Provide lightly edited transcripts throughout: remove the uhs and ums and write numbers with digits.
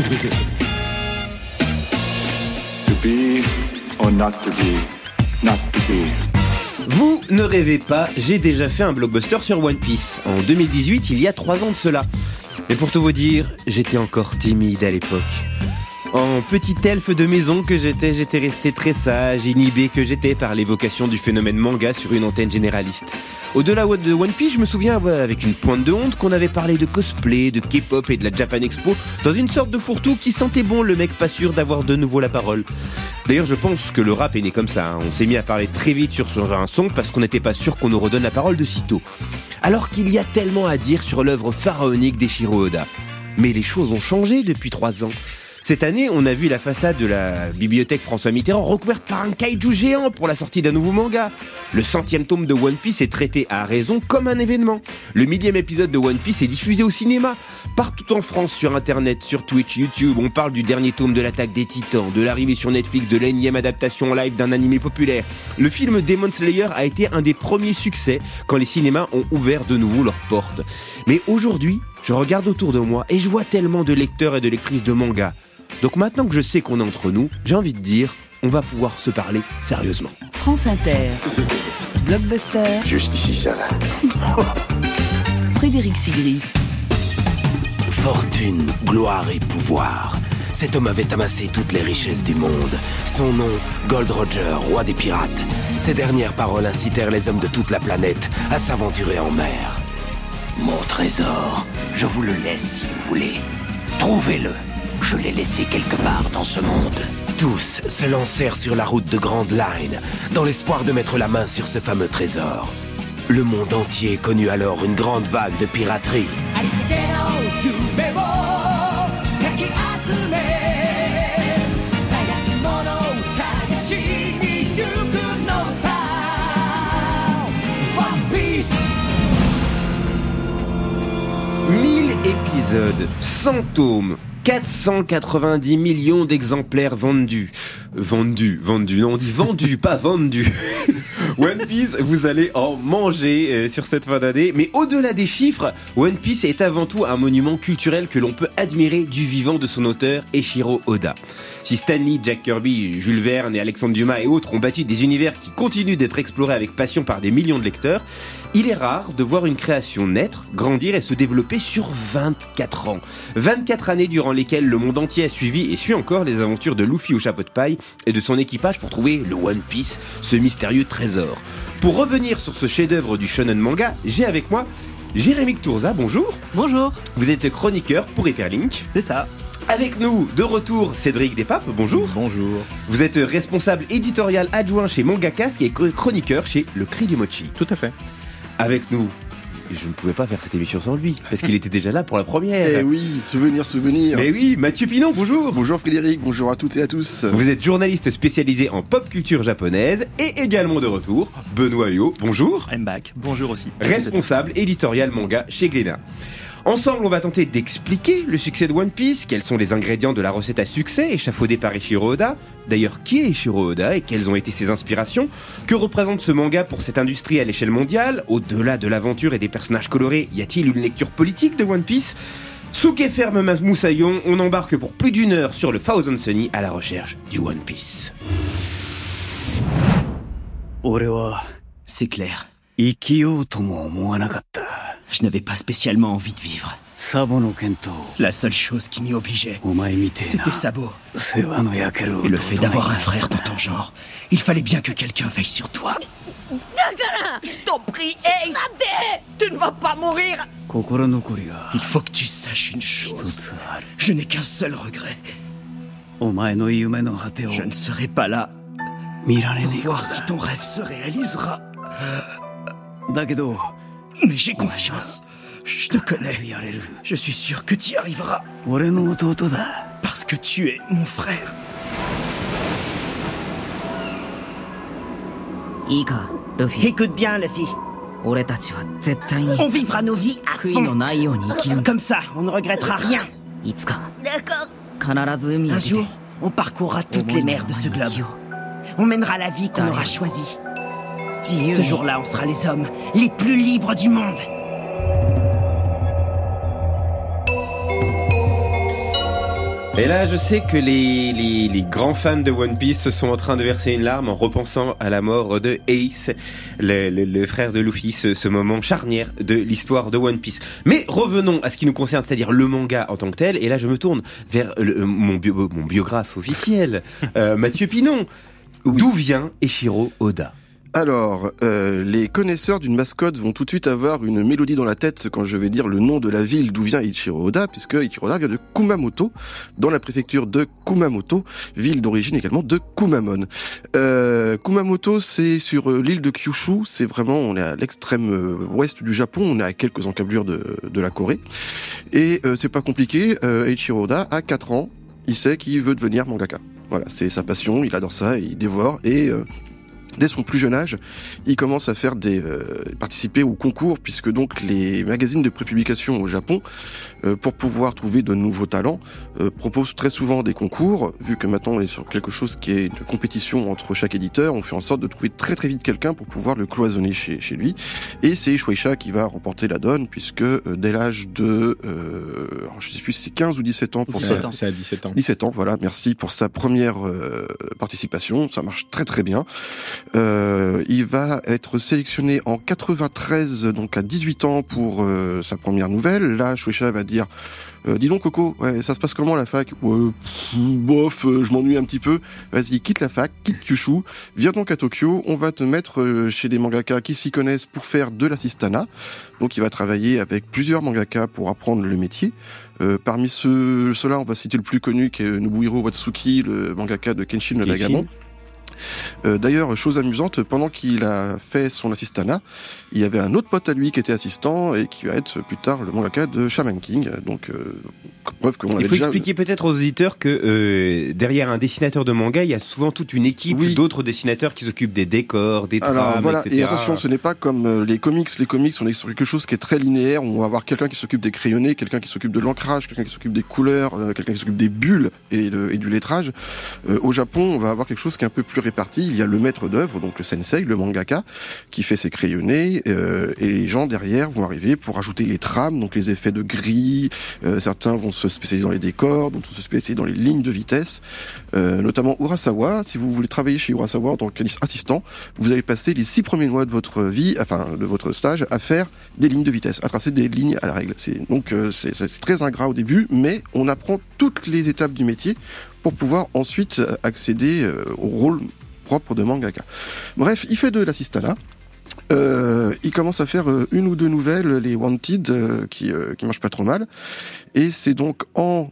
To be or not to be, not to be. Vous ne rêvez pas, j'ai déjà fait un blockbuster sur One Piece, en 2018, il y a 3 ans de cela. Mais pour tout vous dire, j'étais encore timide à l'époque. En petit elfe de maison que j'étais resté très sage, inhibé que j'étais par l'évocation du phénomène manga sur une antenne généraliste. Au-delà de One Piece, je me souviens avec une pointe de honte qu'on avait parlé de cosplay, de K-pop et de la Japan Expo dans une sorte de fourre-tout qui sentait bon le mec pas sûr d'avoir de nouveau la parole. D'ailleurs, je pense que le rap est né comme ça. On s'est mis à parler très vite sur un son parce qu'on n'était pas sûr qu'on nous redonne la parole de sitôt. Alors qu'il y a tellement à dire sur l'œuvre pharaonique d'Eiichiro Oda. Mais les choses ont changé depuis 3 ans. Cette année, on a vu la façade de la bibliothèque François Mitterrand recouverte par un kaiju géant pour la sortie d'un nouveau manga. Le 100e tome de One Piece est traité à raison comme un événement. Le 1000e épisode de One Piece est diffusé au cinéma. Partout en France, sur Internet, sur Twitch, YouTube, on parle du dernier tome de l'attaque des Titans, de l'arrivée sur Netflix de l'énième adaptation live d'un animé populaire. Le film Demon Slayer a été un des premiers succès quand les cinémas ont ouvert de nouveau leurs portes. Mais aujourd'hui, je regarde autour de moi et je vois tellement de lecteurs et de lectrices de manga. Donc maintenant que je sais qu'on est entre nous, j'ai envie de dire, on va pouvoir se parler sérieusement. France Inter, Blockbuster, Jusqu'ici, ça va. Frédéric Sigrist. Fortune, gloire et pouvoir. Cet homme avait amassé toutes les richesses du monde. Son nom, Gold Roger, roi des pirates. Ces dernières paroles incitèrent les hommes de toute la planète à s'aventurer en mer. Mon trésor, je vous le laisse si vous voulez. Trouvez-le. Je l'ai laissé quelque part dans ce monde. Tous se lancèrent sur la route de Grand Line, dans l'espoir de mettre la main sur ce fameux trésor. Le monde entier connut alors une grande vague de piraterie. Épisode, 100 tomes, 490 millions d'exemplaires vendus. Vendus, non on dit vendus, pas vendus. One Piece, vous allez en manger sur cette fin d'année. Mais au-delà des chiffres, One Piece est avant tout un monument culturel que l'on peut admirer du vivant de son auteur, Eiichiro Oda. Si Stan Lee, Jack Kirby, Jules Verne et Alexandre Dumas et autres ont bâti des univers qui continuent d'être explorés avec passion par des millions de lecteurs, il est rare de voir une création naître, grandir et se développer sur 24 ans. 24 années durant lesquelles le monde entier a suivi et suit encore les aventures de Luffy au chapeau de paille et de son équipage pour trouver le One Piece, ce mystérieux trésor. Pour revenir sur ce chef-d'œuvre du shonen manga, j'ai avec moi Jérémy Tourza, bonjour. Bonjour. Vous êtes chroniqueur pour Hyperlink. C'est ça. Avec nous, de retour, Cédric Despapes, bonjour. Bonjour. Vous êtes responsable éditorial adjoint chez Manga Casque et chroniqueur chez Le Cri du Mochi. Tout à fait. Avec nous, je ne pouvais pas faire cette émission sans lui, parce qu'il était déjà là pour la première. Eh oui, souvenir. Mais oui, Mathieu Pinon, bonjour. Bonjour Frédéric, bonjour à toutes et à tous. Vous êtes journaliste spécialisé en pop culture japonaise et également de retour, Benoît Huot, bonjour. I'm back, bonjour aussi. Responsable éditorial manga chez Glénat. Ensemble, on va tenter d'expliquer le succès de One Piece, quels sont les ingrédients de la recette à succès échafaudée par Eiichiro Oda. D'ailleurs, qui est Eiichiro Oda et quelles ont été ses inspirations? Que représente ce manga pour cette industrie à l'échelle mondiale? Au-delà de l'aventure et des personnages colorés, y a-t-il une lecture politique de One Piece? Souke ferme Moussaillon, on embarque pour plus d'1 heure sur le Thousand Sunny à la recherche du One Piece. C'est clair. Je n'avais pas spécialement envie de vivre. La seule chose qui m'y obligeait, c'était Sabo. Et le fait d'avoir un frère dans ton genre, il fallait bien que quelqu'un veille sur toi. Je t'en prie, Ace, tu ne vas pas mourir. Il faut que tu saches une chose. Je n'ai qu'un seul regret. Je ne serai pas là pour voir si ton rêve se réalisera. Mais j'ai confiance. Je te connais. Je suis sûr que tu y arriveras. Parce que tu es mon frère. Écoute bien, Luffy. On vivra nos vies à fond. Comme ça, on ne regrettera rien. D'accord. Un jour, on parcourra toutes les mers de ce globe. On mènera la vie qu'on aura choisie. Ce jour-là, on sera les hommes les plus libres du monde. Et là, je sais que les grands fans de One Piece sont en train de verser une larme en repensant à la mort de Ace, le frère de Luffy, ce moment charnière de l'histoire de One Piece. Mais revenons à ce qui nous concerne, c'est-à-dire le manga en tant que tel. Et là, je me tourne vers mon biographe officiel, Mathieu Pinon. Oui. D'où vient Eiichiro Oda ? Alors, les connaisseurs d'une mascotte vont tout de suite avoir une mélodie dans la tête quand je vais dire le nom de la ville d'où vient Eiichiro Oda, puisque Eiichiro Oda vient de Kumamoto, dans la préfecture de Kumamoto, ville d'origine également de Kumamon. Kumamoto, c'est sur l'île de Kyushu, c'est vraiment, on est à l'extrême ouest du Japon, on est à quelques encablures de la Corée, et c'est pas compliqué, Eiichiro Oda a 4 ans, il sait qu'il veut devenir mangaka. Voilà, c'est sa passion, il adore ça, il dévore, et dès son plus jeune âge, il commence à faire participer aux concours, puisque donc les magazines de prépublication au Japon, pour pouvoir trouver de nouveaux talents, proposent très souvent des concours. Vu que maintenant on est sur quelque chose qui est une compétition entre chaque éditeur, on fait en sorte de trouver très très vite quelqu'un pour pouvoir le cloisonner chez lui. Et c'est Shueisha qui va remporter la donne, puisque dès l'âge de, je sais plus si c'est 15 ou 17 ans pour ça. C'est à 17 ans. 17 ans, voilà. Merci pour sa première participation. Ça marche très très bien. Il va être sélectionné en 93, donc à 18 ans pour sa première nouvelle. Là, Shueisha va dire dis donc Coco, ouais, ça se passe comment la fac ? Bof, je m'ennuie un petit peu. Vas-y, quitte la fac, quitte Kyushu, viens donc à Tokyo, on va te mettre chez des mangaka qui s'y connaissent pour faire de l'assistana. Donc il va travailler avec plusieurs mangaka pour apprendre le métier. Parmi ceux-là, on va citer le plus connu qui est Nobuhiro Watsuki, le mangaka de Kenshin no Nagamon. D'ailleurs, chose amusante, pendant qu'il a fait son assistana, il y avait un autre pote à lui qui était assistant et qui va être plus tard le mangaka de Shaman King. Donc, preuve qu'on avait déjà... Il faut expliquer peut-être aux auditeurs que derrière un dessinateur de manga, il y a souvent toute une équipe d'autres dessinateurs qui s'occupent des décors, des trames, alors, voilà. etc. Et attention, ce n'est pas comme les comics. Les comics, on est sur quelque chose qui est très linéaire. On va avoir quelqu'un qui s'occupe des crayonnés, quelqu'un qui s'occupe de l'ancrage, quelqu'un qui s'occupe des couleurs, quelqu'un qui s'occupe des bulles et du lettrage. Au Japon, on va avoir quelque chose qui est un peu plus réparti. Il y a le maître d'œuvre, donc le sensei, le mangaka, qui fait ses crayonnés, et les gens derrière vont arriver pour ajouter les trames, donc les effets de gris. Certains vont se spécialiser dans les décors, d'autres vont se spécialiser dans les lignes de vitesse. Notamment Urasawa, si vous voulez travailler chez Urasawa en tant qu'assistant, vous allez passer les 6 premiers mois de votre vie, enfin de votre stage, à faire des lignes de vitesse, à tracer des lignes à la règle. C'est très ingrat au début, mais on apprend toutes les étapes du métier pour pouvoir ensuite accéder au rôle propre de mangaka. Bref, il fait de l'assistana. Il commence à faire une ou deux nouvelles, les Wanted, qui marchent pas trop mal. Et c'est donc en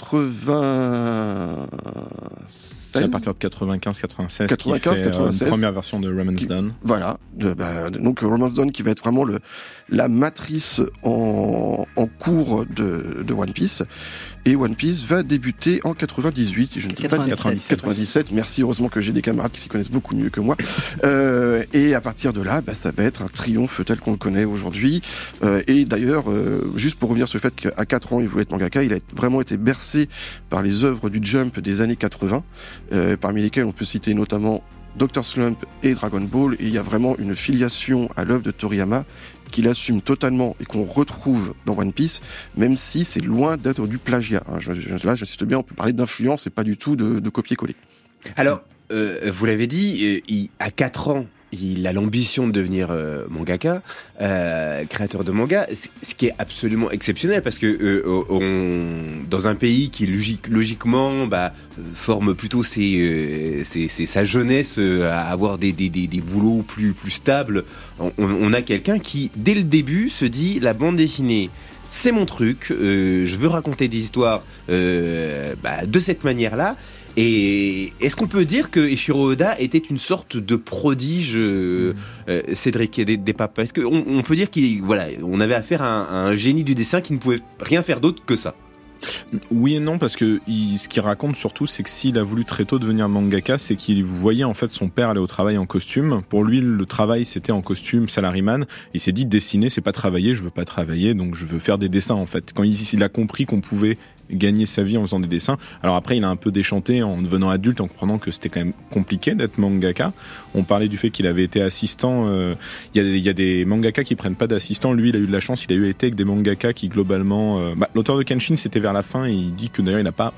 80... C'est à partir de 95-96 qu'il fait une première version de Romance Dawn. Voilà, donc Romance Dawn qui va être vraiment la matrice en cours de One Piece. Et One Piece va débuter en 98, si je ne dis pas 97. Merci, heureusement que j'ai des camarades qui s'y connaissent beaucoup mieux que moi. Et à partir de là, ça va être un triomphe tel qu'on le connaît aujourd'hui. Et d'ailleurs, juste pour revenir sur le fait qu'à 4 ans, il voulait être mangaka, il a vraiment été bercé par les œuvres du Jump des années 80, parmi lesquelles on peut citer notamment Dr. Slump et Dragon Ball. Et il y a vraiment une filiation à l'œuvre de Toriyama qu'il assume totalement et qu'on retrouve dans One Piece, même si c'est loin d'être du plagiat. Là, j'insiste bien, on peut parler d'influence et pas du tout de copier-coller. Alors, vous l'avez dit, à 4 ans, il a l'ambition de devenir mangaka, créateur de manga, ce qui est absolument exceptionnel parce que dans un pays qui logiquement forme plutôt sa jeunesse à avoir des boulots plus stables, on a quelqu'un qui dès le début se dit la bande dessinée c'est mon truc, je veux raconter des histoires de cette manière-là. Et est-ce qu'on peut dire que Eiichiro Oda était une sorte de prodige, Cédric des papas ? Est-ce qu'on peut dire on avait affaire à un génie du dessin qui ne pouvait rien faire d'autre que ça ? Oui et non, parce que ce qu'il raconte surtout, c'est que s'il a voulu très tôt devenir mangaka, c'est qu'il voyait en fait son père aller au travail en costume. Pour lui, le travail c'était en costume, salaryman. Il s'est dit dessiner, c'est pas travailler, je veux pas travailler, donc je veux faire des dessins en fait. Quand il a compris qu'on pouvait gagner sa vie en faisant des dessins. Alors après, il a un peu déchanté en devenant adulte, en comprenant que c'était quand même compliqué d'être mangaka. On parlait du fait qu'il avait été assistant. Il y a des mangaka qui prennent pas d'assistant. Lui, il a eu de la chance. Il a été avec des mangaka qui globalement. L'auteur de Kenshin, c'était vers la fin. Et il dit que d'ailleurs, il n'a pas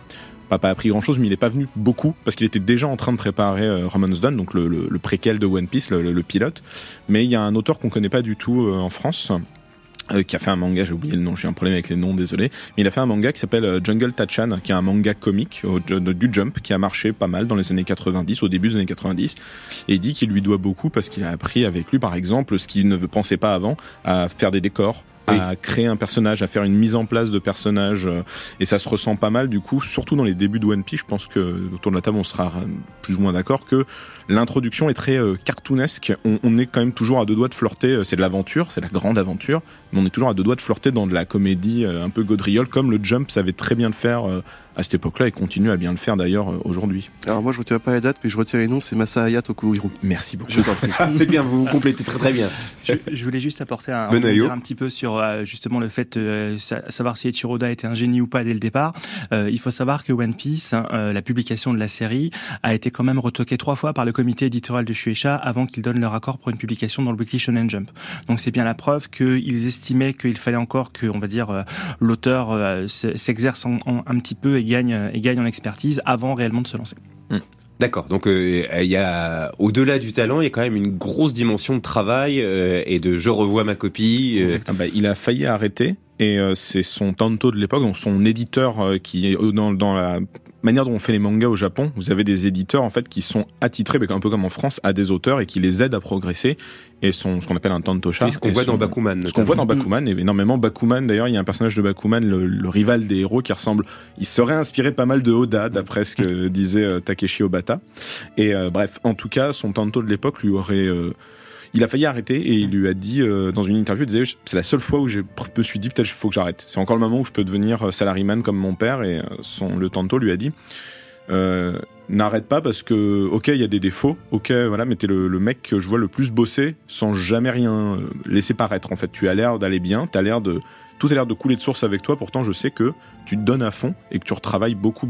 pas appris grand chose, mais il est pas venu beaucoup parce qu'il était déjà en train de préparer Roman's Dawn, donc le préquel de One Piece, le pilote. Mais il y a un auteur qu'on connaît pas du tout en France. Qui a fait un manga, j'ai oublié le nom, j'ai un problème avec les noms, désolé, mais il a fait un manga qui s'appelle Jungle Tachan, qui est un manga comique du Jump, qui a marché pas mal dans les années 90, au début des années 90, et il dit qu'il lui doit beaucoup parce qu'il a appris avec lui, par exemple, ce qu'il ne pensait pas avant, à faire des décors, à créer un personnage, à faire une mise en place de personnages, et ça se ressent pas mal du coup, surtout dans les débuts de One Piece. Je pense que autour de la table on sera plus ou moins d'accord que l'introduction est très cartoonesque. On est quand même toujours à deux doigts de flirter, c'est de l'aventure, c'est la grande aventure, mais on est toujours à deux doigts de flirter dans de la comédie un peu gaudriole, comme le Jump savait très bien le faire à cette époque-là et continue à bien le faire d'ailleurs aujourd'hui. Alors moi je retiens pas les dates, mais je retiens les noms, c'est Masahaya Tokuhiro. Merci beaucoup. Je t'en prie. C'est bien, vous vous complétez très bien. Je voulais juste apporter un petit peu sur justement le fait savoir si Eiichiro Oda était un génie ou pas dès le départ. Il faut savoir que One Piece, la publication de la série, a été quand même retoquée 3 fois par le comité éditorial de Shueisha avant qu'ils donnent leur accord pour une publication dans le Weekly Shonen Jump. Donc c'est bien la preuve qu'ils estimaient qu'il fallait encore que, on va dire, l'auteur s'exerce un petit peu et gagne en expertise avant réellement de se lancer. D'accord, donc il y a au-delà du talent, il y a quand même une grosse dimension de travail et de je revois ma copie. Il a failli arrêter et c'est son tanto de l'époque, donc son éditeur qui est dans la manière dont on fait les mangas au Japon. Vous avez des éditeurs en fait qui sont attitrés, un peu comme en France, à des auteurs et qui les aident à progresser. Et ce qu'on appelle un tantosha. Oui, ce qu'on voit dans Bakuman. Ce qu'on voit dans Bakuman, et énormément. Bakuman, d'ailleurs, il y a un personnage de Bakuman, le rival des héros, qui ressemble. Il serait inspiré pas mal de Oda, d'après ce que disait Takeshi Obata. Et bref, en tout cas, son tanto de l'époque lui aurait. Il a failli arrêter et il lui a dit dans une interview, il disait c'est la seule fois où je me suis dit peut-être il faut que j'arrête. C'est encore le moment où je peux devenir salaryman comme mon père. Et le tanto lui a dit n'arrête pas parce que ok il y a des défauts, ok voilà, mais t'es le mec que je vois le plus bosser sans jamais rien laisser paraître. En fait, tu as l'air d'aller bien, tout a l'air de couler de source avec toi. Pourtant, je sais que tu te donnes à fond et que tu retravailles beaucoup.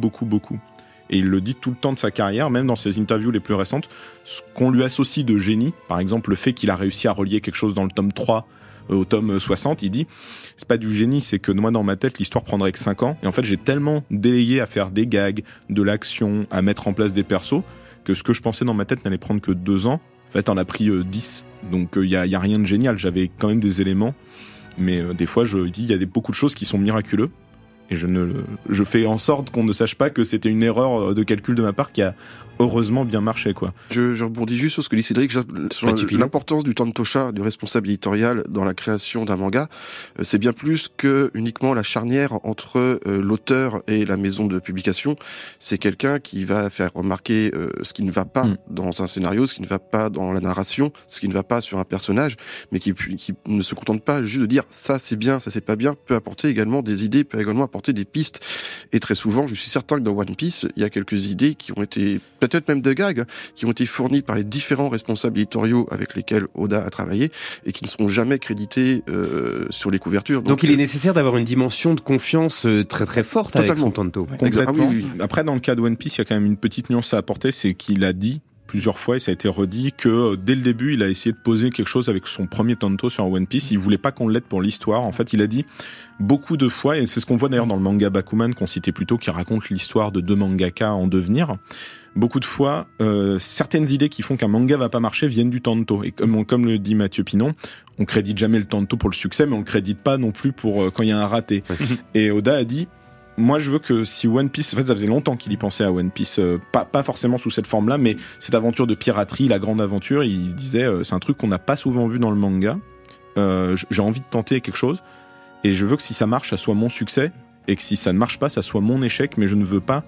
Et il le dit tout le temps de sa carrière, même dans ses interviews les plus récentes, ce qu'on lui associe de génie, par exemple le fait qu'il a réussi à relier quelque chose dans le tome 3 au tome 60, il dit c'est pas du génie, c'est que moi dans ma tête l'histoire prendrait que 5 ans, et en fait j'ai tellement délayé à faire des gags, de l'action, à mettre en place des persos, que ce que je pensais dans ma tête n'allait prendre que 2 ans, en fait on a pris 10, donc il y a rien de génial, j'avais quand même des éléments, mais des fois je dis il y a beaucoup de choses qui sont miraculeuses. Et je fais en sorte qu'on ne sache pas que c'était une erreur de calcul de ma part qui a heureusement bien marché, quoi. Je rebondis juste sur ce que dit Cédric, sur l'importance du tantosha, du responsable éditorial dans la création d'un manga. C'est bien plus que uniquement la charnière entre l'auteur et la maison de publication. C'est quelqu'un qui va faire remarquer ce qui ne va pas dans un scénario, ce qui ne va pas dans la narration, ce qui ne va pas sur un personnage, mais qui ne se contente pas juste de dire ça c'est bien, ça c'est pas bien, peut apporter également des idées, peut également apporter des pistes. Et très souvent, je suis certain que dans One Piece, il y a quelques idées qui ont été, peut-être même des gags, qui ont été fournies par les différents responsables éditoriaux avec lesquels Oda a travaillé et qui ne seront jamais crédités sur les couvertures. Donc il est nécessaire d'avoir une dimension de confiance très très forte avec son tanto. Complètement. Oui. Après, dans le cas de One Piece, il y a quand même une petite nuance à apporter, c'est qu'il a dit plusieurs fois, et ça a été redit, que dès le début, il a essayé de poser quelque chose avec son premier tanto sur One Piece. Il voulait pas qu'on l'aide pour l'histoire. En fait, il a dit beaucoup de fois, et c'est ce qu'on voit d'ailleurs dans le manga Bakuman qu'on citait plus tôt, qui raconte l'histoire de 2 mangaka en devenir. Beaucoup de fois, certaines idées qui font qu'un manga va pas marcher viennent du tanto. Et comme le dit Mathieu Pinon, on crédite jamais le tanto pour le succès, mais on le crédite pas non plus pour quand il y a un raté. Et Oda a dit, moi, je veux que si One Piece, en fait, ça faisait longtemps qu'il y pensait à One Piece, pas forcément sous cette forme-là, mais cette aventure de piraterie, la grande aventure, il disait, c'est un truc qu'on n'a pas souvent vu dans le manga. J'ai envie de tenter quelque chose, et je veux que si ça marche, ça soit mon succès, et que si ça ne marche pas, ça soit mon échec, mais je ne veux pas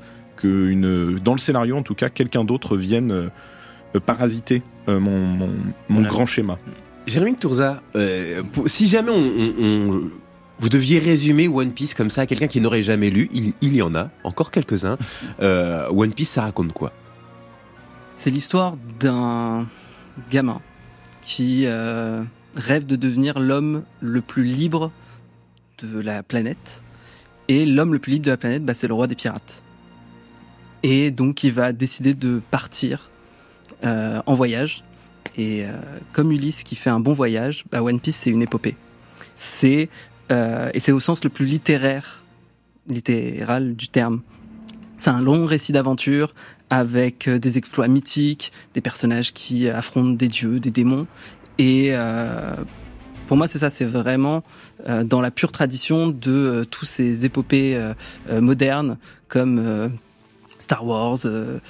que dans le scénario, en tout cas, quelqu'un d'autre vienne parasiter mon grand schéma. Jérémy Tourza, si jamais vous deviez résumer One Piece comme ça à quelqu'un qui n'aurait jamais lu, il y en a, encore quelques-uns. One Piece, ça raconte quoi ? C'est l'histoire d'un gamin qui rêve de devenir l'homme le plus libre de la planète. Et l'homme le plus libre de la planète, c'est le roi des pirates. Et donc il va décider de partir en voyage. Et comme Ulysse qui fait un bon voyage, One Piece c'est une épopée. Et c'est au sens le plus littéral du terme. C'est un long récit d'aventure avec des exploits mythiques, des personnages qui affrontent des dieux, des démons. Et pour moi, c'est ça, c'est vraiment dans la pure tradition de tous ces épopées modernes comme Star Wars,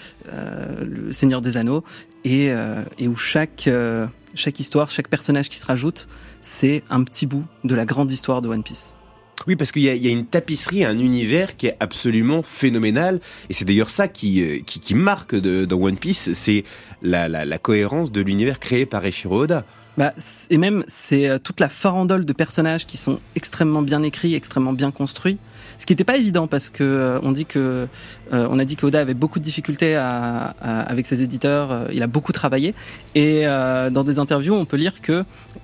le Seigneur des Anneaux, et où chaque histoire, chaque personnage qui se rajoute, c'est un petit bout de la grande histoire de One Piece. Oui, parce qu'il y a une tapisserie, un univers qui est absolument phénoménal, et c'est d'ailleurs ça qui marque dans One Piece, c'est la cohérence de l'univers créé par Eiichiro Oda. Et même, c'est toute la farandole de personnages qui sont extrêmement bien écrits, extrêmement bien construits. Ce qui n'était pas évident parce que on a dit que Oda avait beaucoup de difficultés avec ses éditeurs. Il a beaucoup travaillé et dans des interviews, on peut lire que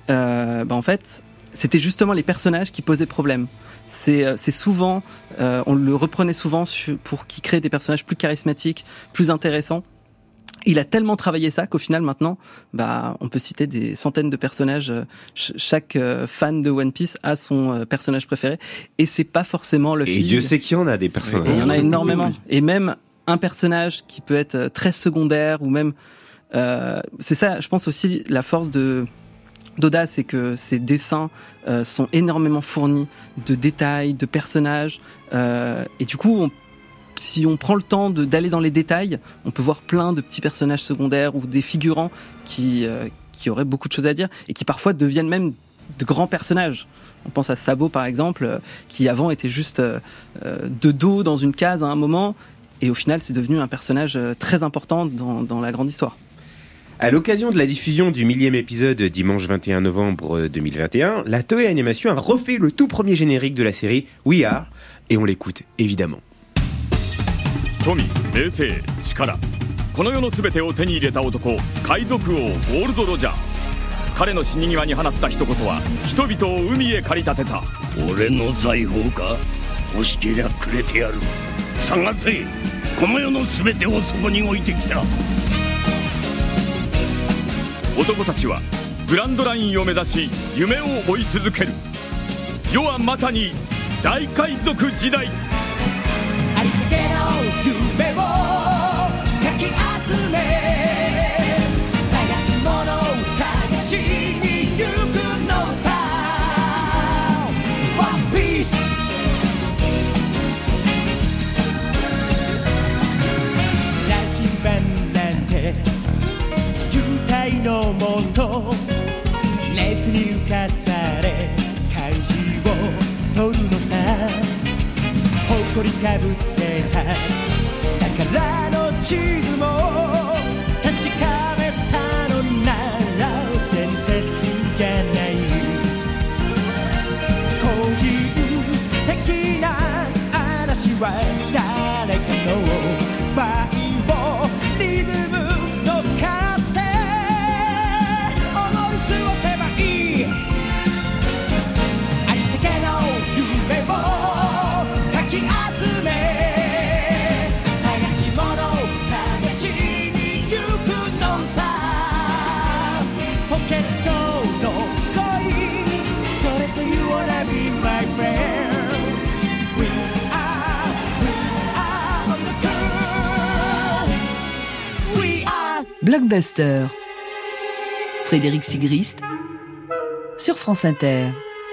en fait, c'était justement les personnages qui posaient problème. C'est souvent, on le reprenait souvent pour qu'il crée des personnages plus charismatiques, plus intéressants. Il a tellement travaillé ça qu'au final maintenant, on peut citer des centaines de personnages. Chaque fan de One Piece a son personnage préféré, et c'est pas forcément le. Et Dieu sait qu'il y en a des personnages. Et il y en a énormément. Et même un personnage qui peut être très secondaire ou même, c'est ça. Je pense aussi la force d'Oda, c'est que ses dessins sont énormément fournis de détails, de personnages, et du coup, si on prend le temps d'aller dans les détails, on peut voir plein de petits personnages secondaires ou des figurants qui auraient beaucoup de choses à dire et qui parfois deviennent même de grands personnages. On pense à Sabo par exemple, qui avant était juste de dos dans une case à un moment, et au final c'est devenu un personnage très important dans la grande histoire. À l'occasion de la diffusion du 1000e épisode dimanche 21 novembre 2021, la Toei Animation a refait le tout premier générique de la série We Are, et on l'écoute évidemment. 富、名声、力、この世の全てを手に入れた男、海賊王ゴールド・ロジャー。彼の死に際に放った一言は人々を海へ駆り立てた。 俺の財宝か？欲しけりゃくれてやる。探せ、この世の全てをそこに置いてきた。 男たちはグランドラインを目指し夢を追い続ける。世はまさに大海賊時代。 ありつけの夢をかき集め、探し物を探しに行くのさ。ワンピース羅針盤なんて渋滞のもと、熱に浮かされ漢字を取るのさ。誇りかぶってた宝の地図も確かめたのなら伝説じゃない。個人的な嵐は誰かのバイオリズム乗っかって思い過ごせばいい。ありったけの夢を集め、探し物を探しに行くのさ。ポケットの恋、それと You wanna be my friend。 We are on the curve。 We are Blockbuster. Frédéric Sigrist sur France Inter.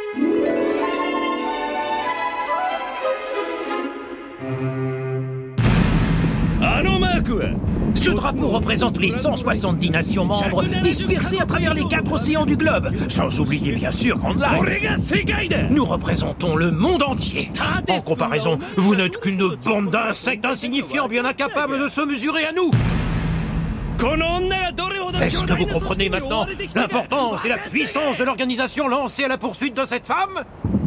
Ce drapeau représente les 170 nations membres dispersées à travers les 4 océans du globe, sans oublier bien sûr Grand Line. Nous représentons le monde entier. En comparaison, vous n'êtes qu'une bande d'insectes insignifiants bien incapables de se mesurer à nous. Est-ce que vous comprenez maintenant l'importance et la puissance de l'organisation lancée à la poursuite de cette femme?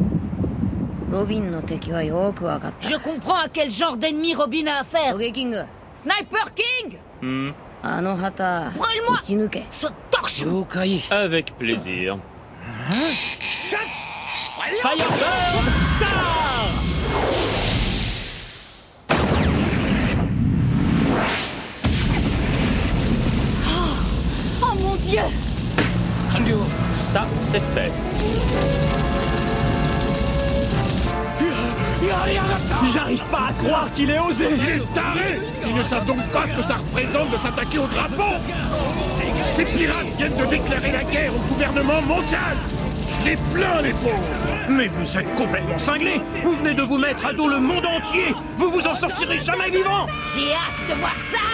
Je comprends à quel genre d'ennemi Robin a affaire. Sniper King. Brûle-moi ce torche. Avec plaisir. Firebird Star. Oh mon Dieu. Ça, c'est fait. J'arrive pas à croire qu'il ait osé. Il est taré. Ils ne savent donc pas ce que ça représente de s'attaquer au drapeau. Ces pirates viennent de déclarer la guerre au gouvernement mondial. Je les plains, les pauvres. Mais vous êtes complètement cinglés. Vous venez de vous mettre à dos le monde entier. Vous vous en sortirez jamais vivant. J'ai hâte de voir ça.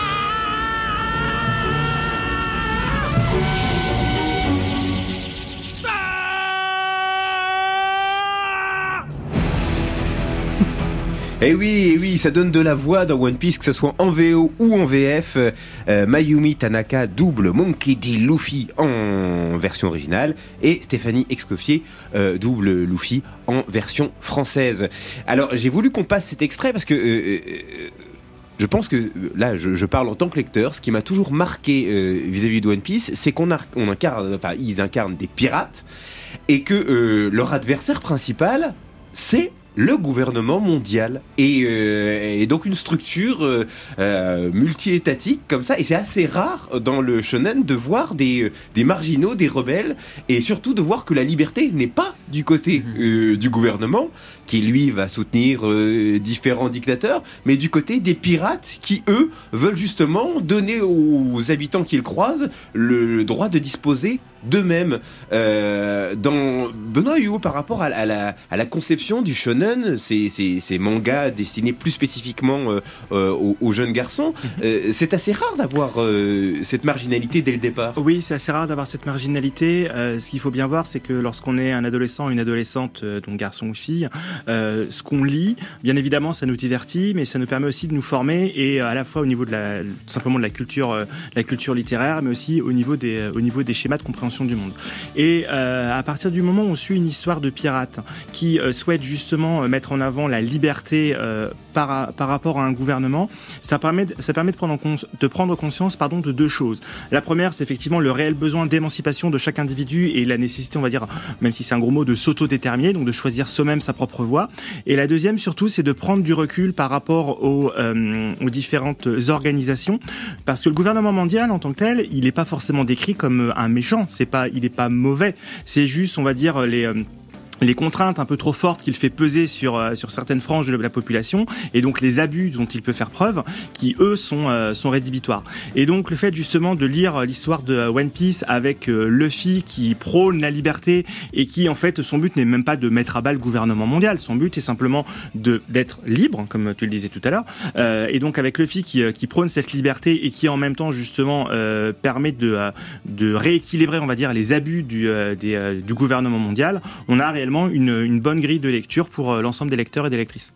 Eh oui, ça donne de la voix dans One Piece, que ce soit en VO ou en VF. Mayumi Tanaka double Monkey D. Luffy en version originale et Stéphanie Escoffier double Luffy en version française. Alors, j'ai voulu qu'on passe cet extrait parce que je pense que là, je parle en tant que lecteur. Ce qui m'a toujours marqué vis-à-vis de One Piece, c'est ils incarnent des pirates et que leur adversaire principal, c'est le gouvernement mondial et donc une structure multi-étatique comme ça, et c'est assez rare dans le shonen de voir des marginaux, des rebelles, et surtout de voir que la liberté n'est pas du côté du gouvernement qui lui va soutenir différents dictateurs, mais du côté des pirates qui eux veulent justement donner aux habitants qu'ils croisent le droit de disposer d'eux-mêmes. Dans Benoît Huot, par rapport à la conception du shonen, ces mangas destinés plus spécifiquement aux jeunes garçons, c'est assez rare d'avoir cette marginalité dès le départ. Oui, c'est assez rare d'avoir cette marginalité. Ce qu'il faut bien voir, c'est que lorsqu'on est un adolescent, une adolescente, donc garçon ou fille, ce qu'on lit, bien évidemment, ça nous divertit, mais ça nous permet aussi de nous former, et à la fois au niveau de tout simplement de la culture littéraire, mais aussi au niveau des schémas de compréhension du monde. Et à partir du moment où on suit une histoire de pirate qui souhaite justement mettre en avant la liberté par rapport à un gouvernement, ça permet de prendre conscience de deux choses. La première, c'est effectivement le réel besoin d'émancipation de chaque individu et la nécessité, on va dire, même si c'est un gros mot, de s'auto-déterminer, donc de choisir soi-même sa propre voie. Et la deuxième, surtout, c'est de prendre du recul par rapport aux différentes organisations, parce que le gouvernement mondial en tant que tel, il n'est pas forcément décrit comme un méchant. Il est pas mauvais. C'est juste, on va dire, les contraintes un peu trop fortes qu'il fait peser sur certaines franges de la population, et donc les abus dont il peut faire preuve, qui eux sont rédhibitoires. Et donc le fait justement de lire l'histoire de One Piece avec Luffy qui prône la liberté et qui en fait son but n'est même pas de mettre à bas le gouvernement mondial, son but est simplement d'être libre, comme tu le disais tout à l'heure, et donc avec Luffy qui prône cette liberté et qui en même temps justement permet de rééquilibrer, on va dire, les abus du gouvernement mondial, on a réellement une bonne grille de lecture pour l'ensemble des lecteurs et des lectrices.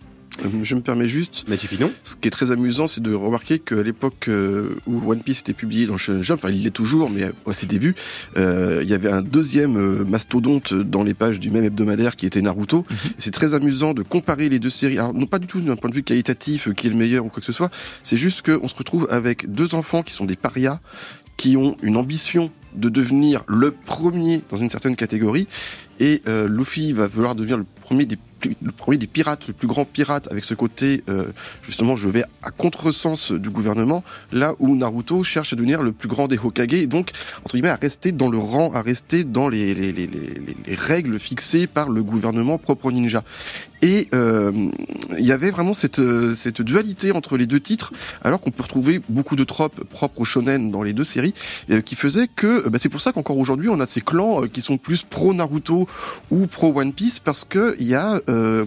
Je me permets juste, ce qui est très amusant, c'est de remarquer qu'à l'époque où One Piece était publié dans le Shonen Jump, enfin il l'est toujours, mais à ses débuts, il y avait un deuxième mastodonte dans les pages du même hebdomadaire qui était Naruto. Et c'est très amusant de comparer les deux séries. Alors non pas du tout d'un point de vue qualitatif, qui est le meilleur ou quoi que ce soit, c'est juste qu'on se retrouve avec deux enfants qui sont des parias, qui ont une ambition de devenir le premier dans une certaine catégorie, et Luffy va vouloir devenir le premier des pirates, le plus grand pirate, avec ce côté justement je vais à contresens du gouvernement, là où Naruto cherche à devenir le plus grand des Hokage, et donc entre guillemets à rester dans le rang, à rester dans les règles fixées par le gouvernement propre aux ninjas. Et il y avait vraiment cette dualité entre les deux titres, alors qu'on peut retrouver beaucoup de tropes propres au shonen dans les deux séries, qui faisaient que c'est pour ça qu'encore aujourd'hui on a ces clans qui sont plus pro Naruto ou pro One Piece, parce que il y a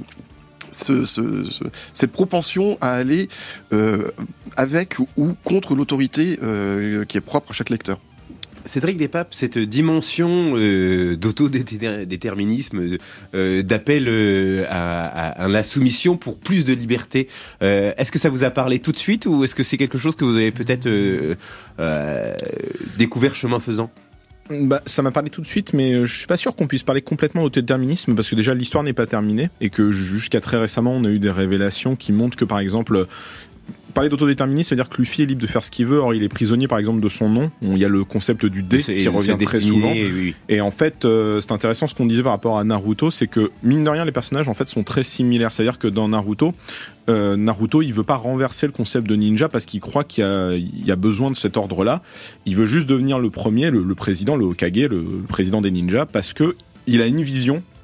cette propension à aller avec ou contre l'autorité qui est propre à chaque lecteur. Cédric Despapes, cette dimension d'autodéterminisme, d'appel à la soumission pour plus de liberté, est-ce que ça vous a parlé tout de suite, ou est-ce que c'est quelque chose que vous avez peut-être découvert chemin faisant ? Ça m'a parlé tout de suite, mais je suis pas sûr qu'on puisse parler complètement d'autodéterminisme, parce que déjà l'histoire n'est pas terminée, et que jusqu'à très récemment on a eu des révélations qui montrent que par exemple parler d'autodéterminisme, c'est-à-dire que Luffy est libre de faire ce qu'il veut. Or, il est prisonnier, par exemple, de son nom. Il y a le concept du dé qui revient très souvent. Oui. Et en fait, c'est intéressant ce qu'on disait par rapport à Naruto, c'est que, mine de rien, les personnages, en fait, sont très similaires. C'est-à-dire que dans Naruto, il veut pas renverser le concept de ninja parce qu'il croit qu'il y a besoin de cet ordre-là. Il veut juste devenir le premier, le président, le Hokage, le président des ninjas, parce que il a une vision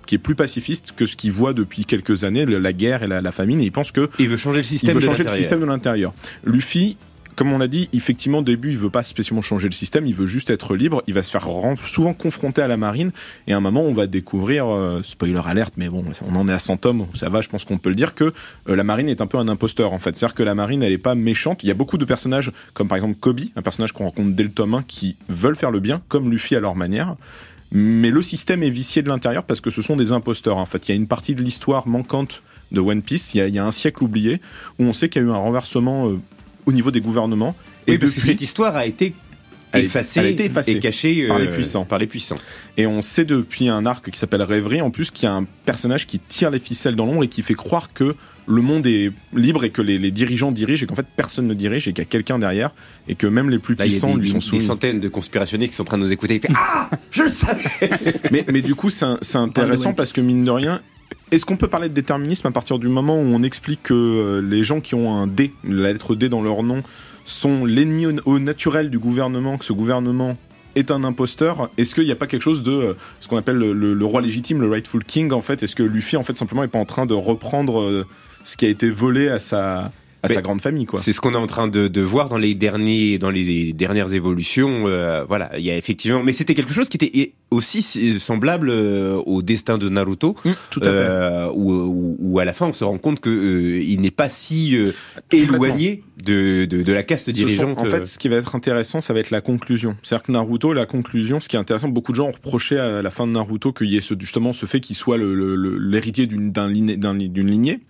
qui est plus pacifiste que ce qu'il voit depuis quelques années, la guerre et la famine, et il pense que il veut changer le système de l'intérieur. Luffy, comme on l'a dit, effectivement, au début, il veut pas spécialement changer le système, il veut juste être libre. Il va se faire souvent confronter à la marine, et à un moment, on va découvrir, spoiler alerte, mais bon, on en est à 100 tomes, ça va, je pense qu'on peut le dire, que la marine est un peu un imposteur, en fait. C'est-à-dire que la marine, elle est pas méchante. Il y a beaucoup de personnages, comme par exemple Kobe, un personnage qu'on rencontre dès le tome 1, qui veulent faire le bien, comme Luffy à leur manière. Mais le système est vicié de l'intérieur parce que ce sont des imposteurs. En fait, il y a une partie de l'histoire manquante de One Piece. Il y a un siècle oublié où on sait qu'il y a eu un renversement au niveau des gouvernements. Et parce que cette histoire a été effacée et cachée par les puissants. Et on sait depuis un arc qui s'appelle Rêverie, en plus, qu'il y a un personnage qui tire les ficelles dans l'ombre et qui fait croire que le monde est libre et que les dirigeants dirigent et qu'en fait personne ne dirige et qu'il y a quelqu'un derrière et que même les plus puissants lui sont soumis. Des centaines de conspirationnistes qui sont en train de nous écouter et fait ah, je le savais. mais du coup c'est intéressant parce que mine de rien, est-ce qu'on peut parler de déterminisme à partir du moment où on explique que les gens qui ont un D, la lettre D dans leur nom, sont l'ennemi au naturel du gouvernement, que ce gouvernement est un imposteur? Est-ce qu'il n'y a pas quelque chose de ce qu'on appelle le roi légitime, le rightful king en fait? Est-ce que Luffy en fait simplement est pas en train de reprendre ce qui a été volé à sa grande famille, quoi? C'est ce qu'on est en train de voir dans les dernières évolutions. Voilà, il y a effectivement, mais c'était quelque chose qui était aussi semblable au destin de Naruto, tout à fait. Où à la fin on se rend compte que il n'est pas si éloigné de la caste dirigeante. En fait, ce qui va être intéressant, ça va être la conclusion. C'est-à-dire que Naruto, la conclusion, ce qui est intéressant, beaucoup de gens ont reproché à la fin de Naruto qu'il y ait justement ce fait qu'il soit l'héritier d'une lignée.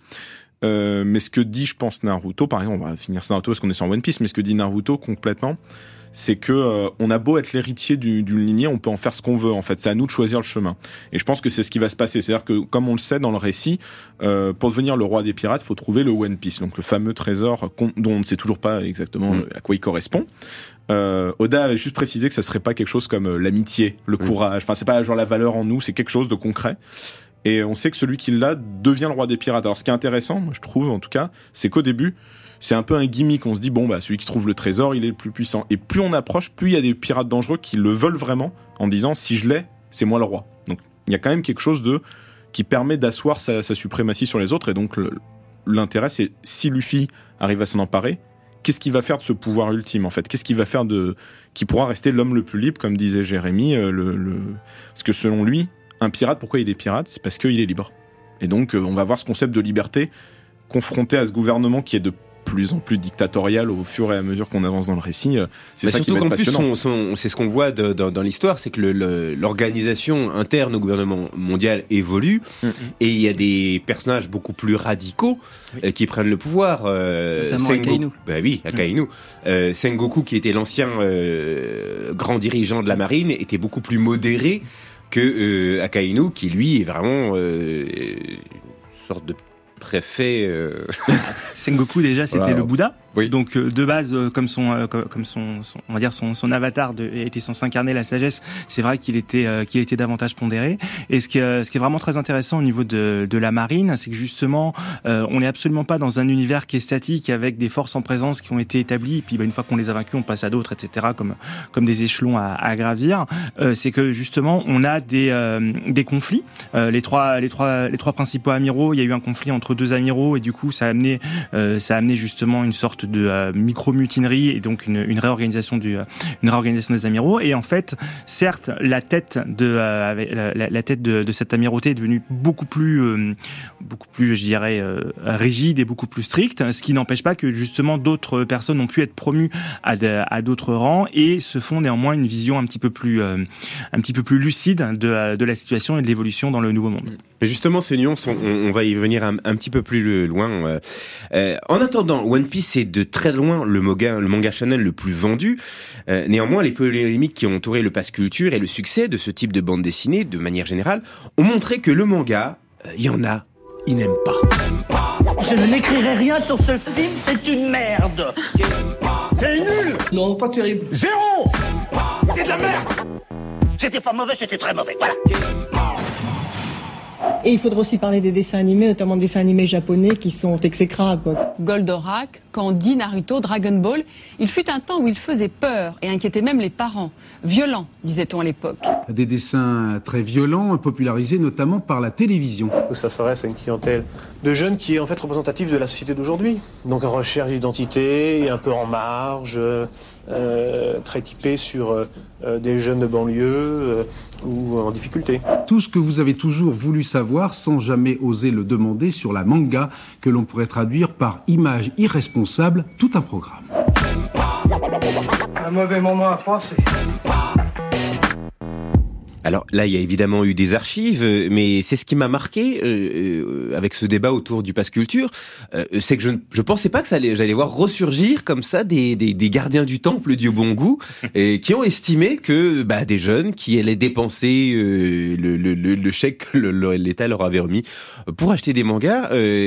Mais ce que dit, je pense, Naruto, par exemple, on va finir sur Naruto parce qu'on est sur One Piece, mais ce que dit Naruto complètement, c'est que on a beau être l'héritier d'une lignée, on peut en faire ce qu'on veut, en fait. C'est à nous de choisir le chemin. Et je pense que c'est ce qui va se passer. C'est-à-dire que, comme on le sait dans le récit, pour devenir le roi des pirates, il faut trouver le One Piece, donc le fameux trésor dont on ne sait toujours pas exactement à quoi il correspond. Oda avait juste précisé que ça serait pas quelque chose comme l'amitié, le courage. Enfin, c'est pas genre la valeur en nous, c'est quelque chose de concret. Et on sait que celui qui l'a devient le roi des pirates. Alors ce qui est intéressant, moi je trouve en tout cas, c'est qu'au début, c'est un peu un gimmick. On se dit, bon, bah celui qui trouve le trésor, il est le plus puissant. Et plus on approche, plus il y a des pirates dangereux qui le veulent vraiment, en disant, si je l'ai, c'est moi le roi. Donc il y a quand même quelque chose qui permet d'asseoir sa suprématie sur les autres. Et donc l'intérêt, c'est si Luffy arrive à s'en emparer, qu'est-ce qu'il va faire de ce pouvoir ultime, en fait? Qu'est-ce qu'il va faire qui pourra rester l'homme le plus libre, comme disait Jérémy, parce que selon lui, un pirate, pourquoi il est pirate? C'est parce qu'il est libre. Et donc, on va voir ce concept de liberté confronté à ce gouvernement qui est de plus en plus dictatorial au fur et à mesure qu'on avance dans le récit. C'est ça qui va être passionnant. Plus, c'est ce qu'on voit dans l'histoire, c'est que l'organisation interne au gouvernement mondial évolue, et il y a des personnages beaucoup plus radicaux qui prennent le pouvoir. Notamment Akainu. Bah oui, Akainu. Sengoku, qui était l'ancien grand dirigeant de la marine, était beaucoup plus modéré que Akainu, qui lui est vraiment une sorte de préfet. Sengoku déjà c'était voilà. le Bouddha. Oui. Donc de base comme son on va dire son avatar était censé incarner la sagesse, c'est vrai qu'il était davantage pondéré. Et ce qui est vraiment très intéressant au niveau de la marine, c'est que justement on n'est absolument pas dans un univers qui est statique avec des forces en présence qui ont été établies, et puis une fois qu'on les a vaincus, on passe à d'autres, etc. comme des échelons à gravir. C'est que justement on a des conflits. Les trois principaux amiraux, il y a eu un conflit entre deux amiraux, et du coup ça a amené justement une sorte de micro-mutinerie, et donc une réorganisation des amiraux. Et en fait, certes, la tête de cette amirauté est devenue beaucoup plus, je dirais, rigide et beaucoup plus stricte, ce qui n'empêche pas que justement d'autres personnes ont pu être promues à d'autres rangs et se font néanmoins une vision un petit peu plus lucide de la situation et de l'évolution dans le nouveau monde. Mais justement, ces nuances, on va y venir un petit peu plus loin. En attendant, One Piece est de très loin le manga shonen le plus vendu. Néanmoins, les polémiques qui ont entouré le pass culture et le succès de ce type de bande dessinée, de manière générale, ont montré que le manga, il y en a, ils n'aiment pas. Je ne n'écrirai rien sur ce film, c'est une merde. C'est nul. Non, pas terrible. 0. C'est de la merde. C'était pas mauvais, c'était très mauvais, voilà. Et il faudra aussi parler des dessins animés, notamment des dessins animés japonais qui sont exécrables. Goldorak, quand on dit Naruto, Dragon Ball, il fut un temps où il faisait peur et inquiétait même les parents. Violent, disait-on à l'époque. Des dessins très violents, popularisés notamment par la télévision. Ça s'adresse à une clientèle de jeunes qui est en fait représentative de la société d'aujourd'hui. Donc en recherche d'identité, un peu en marge, très typé sur des jeunes de banlieue ou en difficulté. Tout ce que vous avez toujours voulu savoir sans jamais oser le demander sur la manga, que l'on pourrait traduire par image irresponsable, tout un programme. Un mauvais moment à passer. Alors là, il y a évidemment eu des archives, mais c'est ce qui m'a marqué avec ce débat autour du Pass Culture, c'est que je pensais pas que j'allais voir ressurgir comme ça des gardiens du temple du bon goût, qui ont estimé que des jeunes qui allaient dépenser le chèque que l'État leur avait remis pour acheter des mangas,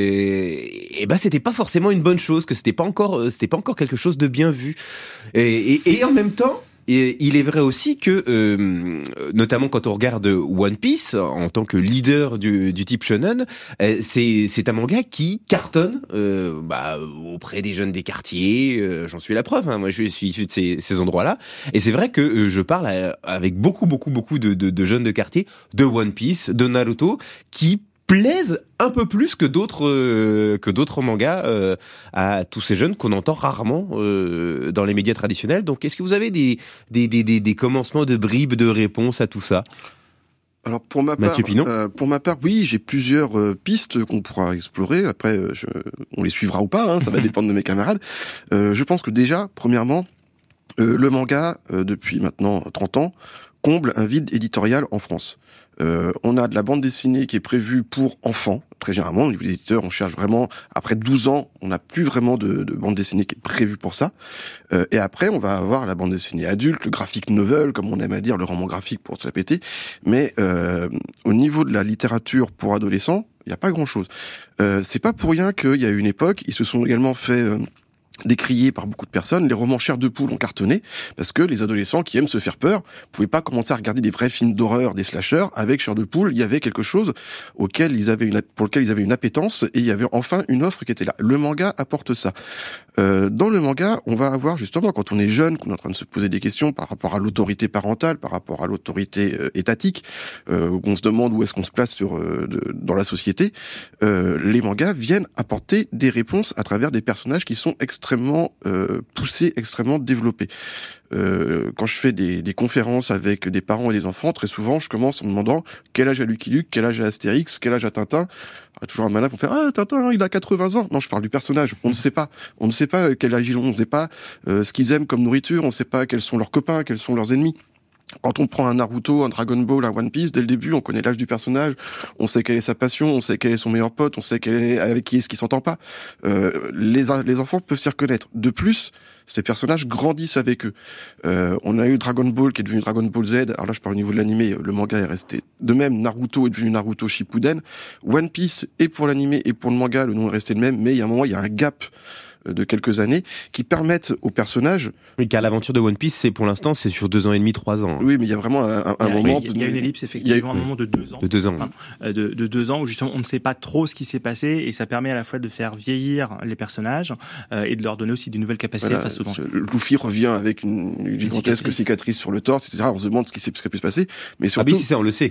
c'était pas forcément une bonne chose, que c'était pas encore quelque chose de bien vu, et en même temps. Et il est vrai aussi que, notamment quand on regarde One Piece en tant que leader du type shonen, c'est un manga qui cartonne auprès des jeunes des quartiers. J'en suis la preuve. Moi, je suis issu de ces endroits-là. Et c'est vrai que je parle avec beaucoup de jeunes de quartier de One Piece, de Naruto, qui plaisent un peu plus que d'autres mangas à tous ces jeunes qu'on entend rarement dans les médias traditionnels. Donc, est-ce que vous avez des commencements de bribes de réponses à tout ça ? Alors pour ma part, oui, j'ai plusieurs pistes qu'on pourra explorer. Après, on les suivra ou pas, ça va dépendre de mes camarades. Je pense que déjà, premièrement, le manga, depuis maintenant 30 ans, comble un vide éditorial en France. On a de la bande dessinée qui est prévue pour enfants, très généralement. Au niveau des éditeurs, on cherche vraiment, après 12 ans, on n'a plus vraiment de bande dessinée qui est prévue pour ça. Et après, on va avoir la bande dessinée adulte, le graphic novel, comme on aime à dire, le roman graphique pour se la péter. Mais au niveau de la littérature pour adolescents, il n'y a pas grand-chose. C'est pas pour rien qu'il y a eu une époque, ils se sont également fait... décriés par beaucoup de personnes, les romans Chair de poule ont cartonné, parce que les adolescents qui aiment se faire peur pouvaient pas commencer à regarder des vrais films d'horreur, des slashers. Avec Chair de poule, il y avait quelque chose pour lequel ils avaient une appétence, et il y avait enfin une offre qui était là. Le manga apporte ça. Dans le manga, on va avoir justement, quand on est jeune, qu'on est en train de se poser des questions par rapport à l'autorité parentale, par rapport à l'autorité étatique, où on se demande où est-ce qu'on se place dans la société, les mangas viennent apporter des réponses à travers des personnages qui sont extrêmement poussés, extrêmement développés. Quand je fais des conférences avec des parents et des enfants, très souvent, je commence en me demandant quel âge a Lucky Luke, quel âge a Astérix, quel âge a Tintin. Il y a toujours un malin pour faire Tintin, il a 80 ans. Non, je parle du personnage. On ne sait pas. On ne sait pas quel âge ils ont. On ne sait pas ce qu'ils aiment comme nourriture. On ne sait pas quels sont leurs copains, quels sont leurs ennemis. Quand on prend un Naruto, un Dragon Ball, un One Piece, dès le début, on connaît l'âge du personnage, on sait quelle est sa passion, on sait quel est son meilleur pote, on sait avec qui est-ce qu'il s'entend pas. Les enfants peuvent s'y reconnaître. De plus, ces personnages grandissent avec eux. On a eu Dragon Ball qui est devenu Dragon Ball Z. Alors là, je parle au niveau de l'animé, le manga est resté. De même, Naruto est devenu Naruto Shippuden. One Piece, et pour l'animé et pour le manga, le nom est resté le même, mais il y a un moment, il y a un gap de quelques années qui permettent aux personnages... Oui, car l'aventure de One Piece, pour l'instant, c'est sur 2 ans et demi, 3 ans. Oui, mais il y a vraiment un moment... Il y a une ellipse, effectivement, un moment de 2 ans. De 2 ans. De 2 ans où, justement, on ne sait pas trop ce qui s'est passé, et ça permet à la fois de faire vieillir les personnages et de leur donner aussi de nouvelles capacités face au danger. Luffy revient avec une gigantesque cicatrice sur le torse, etc. On se demande ce qui pu se passer, mais surtout... Ah oui, c'est ça, on le sait.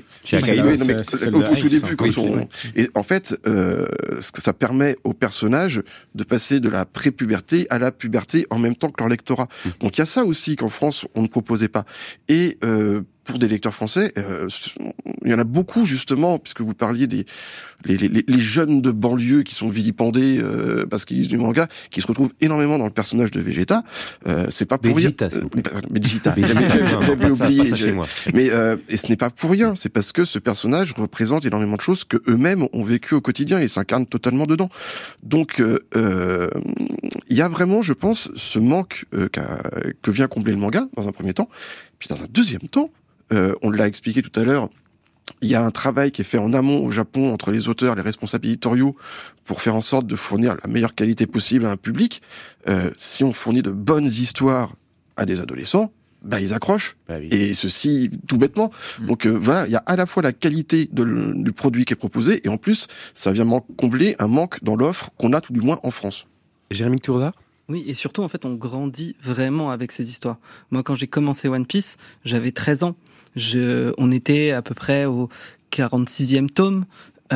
Au tout début, et en fait, ça permet aux personnages de passer de la pré-puberté à la puberté en même temps que leur lectorat. Donc il y a ça aussi qu'en France on ne proposait pas. Et pour des lecteurs français, il y en a beaucoup justement, puisque vous parliez les jeunes de banlieue qui sont vilipendés parce qu'ils lisent du manga, qui se retrouvent énormément dans le personnage de Vegeta. C'est pas pour Vegeta, rien. Vegeta, j'avais oublié. Mais et ce n'est pas pour rien. C'est parce que ce personnage représente énormément de choses que eux-mêmes ont vécu au quotidien et s'incarnent totalement dedans. Donc il y a vraiment, je pense, ce manque que vient combler le manga dans un premier temps. Puis dans un deuxième temps, on l'a expliqué tout à l'heure, il y a un travail qui est fait en amont au Japon entre les auteurs, les responsables éditoriaux, pour faire en sorte de fournir la meilleure qualité possible à un public. Si on fournit de bonnes histoires à des adolescents, ils accrochent. Bah oui. Et ceci tout bêtement. Donc voilà, il y a à la fois la qualité du produit qui est proposé, et en plus, ça vient combler un manque dans l'offre qu'on a tout du moins en France. Jérémy Tourda ? Oui, et surtout, en fait, on grandit vraiment avec ces histoires. Moi, quand j'ai commencé One Piece, j'avais 13 ans. On était à peu près au 46e tome.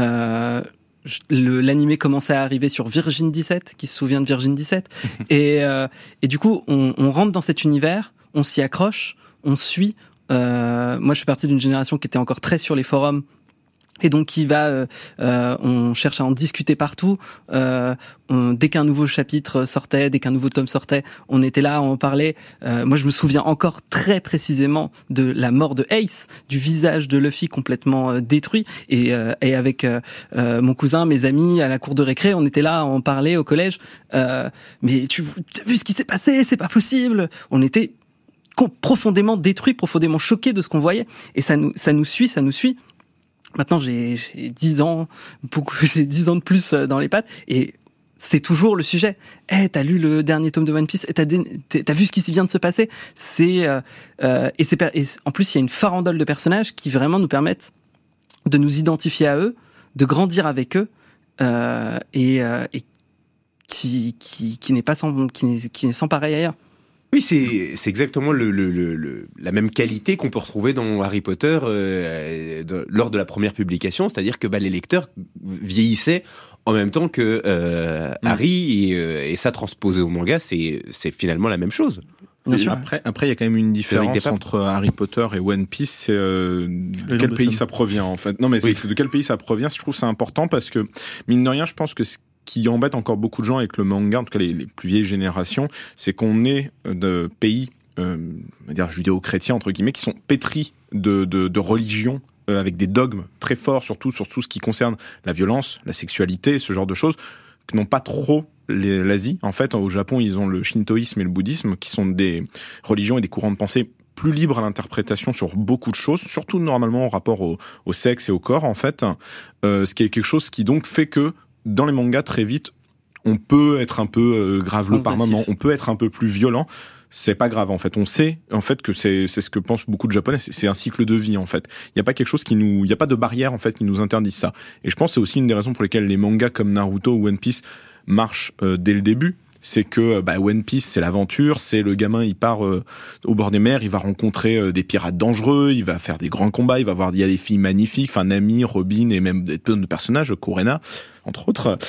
L'animé commençait à arriver sur Virgin 17, qui se souvient de Virgin 17. Et du coup, on rentre dans cet univers, on s'y accroche, on suit. Moi, je suis parti d'une génération qui était encore très sur les forums. Et donc, on cherche à en discuter partout. Dès qu'un nouveau chapitre sortait, dès qu'un nouveau tome sortait, on était là à en parler. Moi, je me souviens encore très précisément de la mort de Ace, du visage de Luffy complètement détruit. Et avec mon cousin, mes amis à la cour de récré, on était là à en parler au collège. Mais tu as vu ce qui s'est passé? C'est pas possible. On était profondément détruits, profondément choqués de ce qu'on voyait. Et ça nous suit. Maintenant, j'ai 10 ans, j'ai 10 ans de plus dans les pattes, et c'est toujours le sujet. T'as lu le dernier tome de One Piece? T'as vu ce qui vient de se passer? Et en plus, il y a une farandole de personnages qui vraiment nous permettent de nous identifier à eux, de grandir avec eux, et qui n'est sans pareil ailleurs. Oui, c'est exactement la même qualité qu'on peut retrouver dans Harry Potter lors de la première publication, c'est-à-dire que les lecteurs vieillissaient en même temps que Harry, et ça transposé au manga, c'est finalement la même chose. Bien sûr. Après, il y a quand même une différence entre Harry Potter et One Piece, c'est de quel pays ça provient en fait. Non, mais c'est de quel pays ça provient. Je trouve que c'est important parce que mine de rien, je pense que qui embête encore beaucoup de gens avec le manga, en tout cas les plus vieilles générations, c'est qu'on est de pays, on va dire judéo-chrétiens entre guillemets, qui sont pétris de religion, avec des dogmes très forts, surtout sur tout ce qui concerne la violence, la sexualité, ce genre de choses, que n'ont pas trop l'Asie. En fait, au Japon, ils ont le shintoïsme et le bouddhisme, qui sont des religions et des courants de pensée plus libres à l'interprétation sur beaucoup de choses, surtout normalement en rapport au sexe et au corps, en fait. Ce qui est quelque chose qui donc fait que dans les mangas, très vite, on peut être un peu graveleux par moment, on peut être un peu plus violent. C'est pas grave, en fait. On sait, en fait, que c'est ce que pensent beaucoup de Japonais. C'est un cycle de vie, en fait. Il y a pas quelque chose il y a pas de barrière, en fait, qui nous interdise ça. Et je pense que c'est aussi une des raisons pour lesquelles les mangas comme Naruto ou One Piece marchent dès le début. C'est que One Piece, c'est l'aventure, c'est le gamin, il part au bord des mers, il va rencontrer des pirates dangereux, il va faire des grands combats, il y a des filles magnifiques, enfin Nami, Robin et même plein de personnages, Kurena entre autres.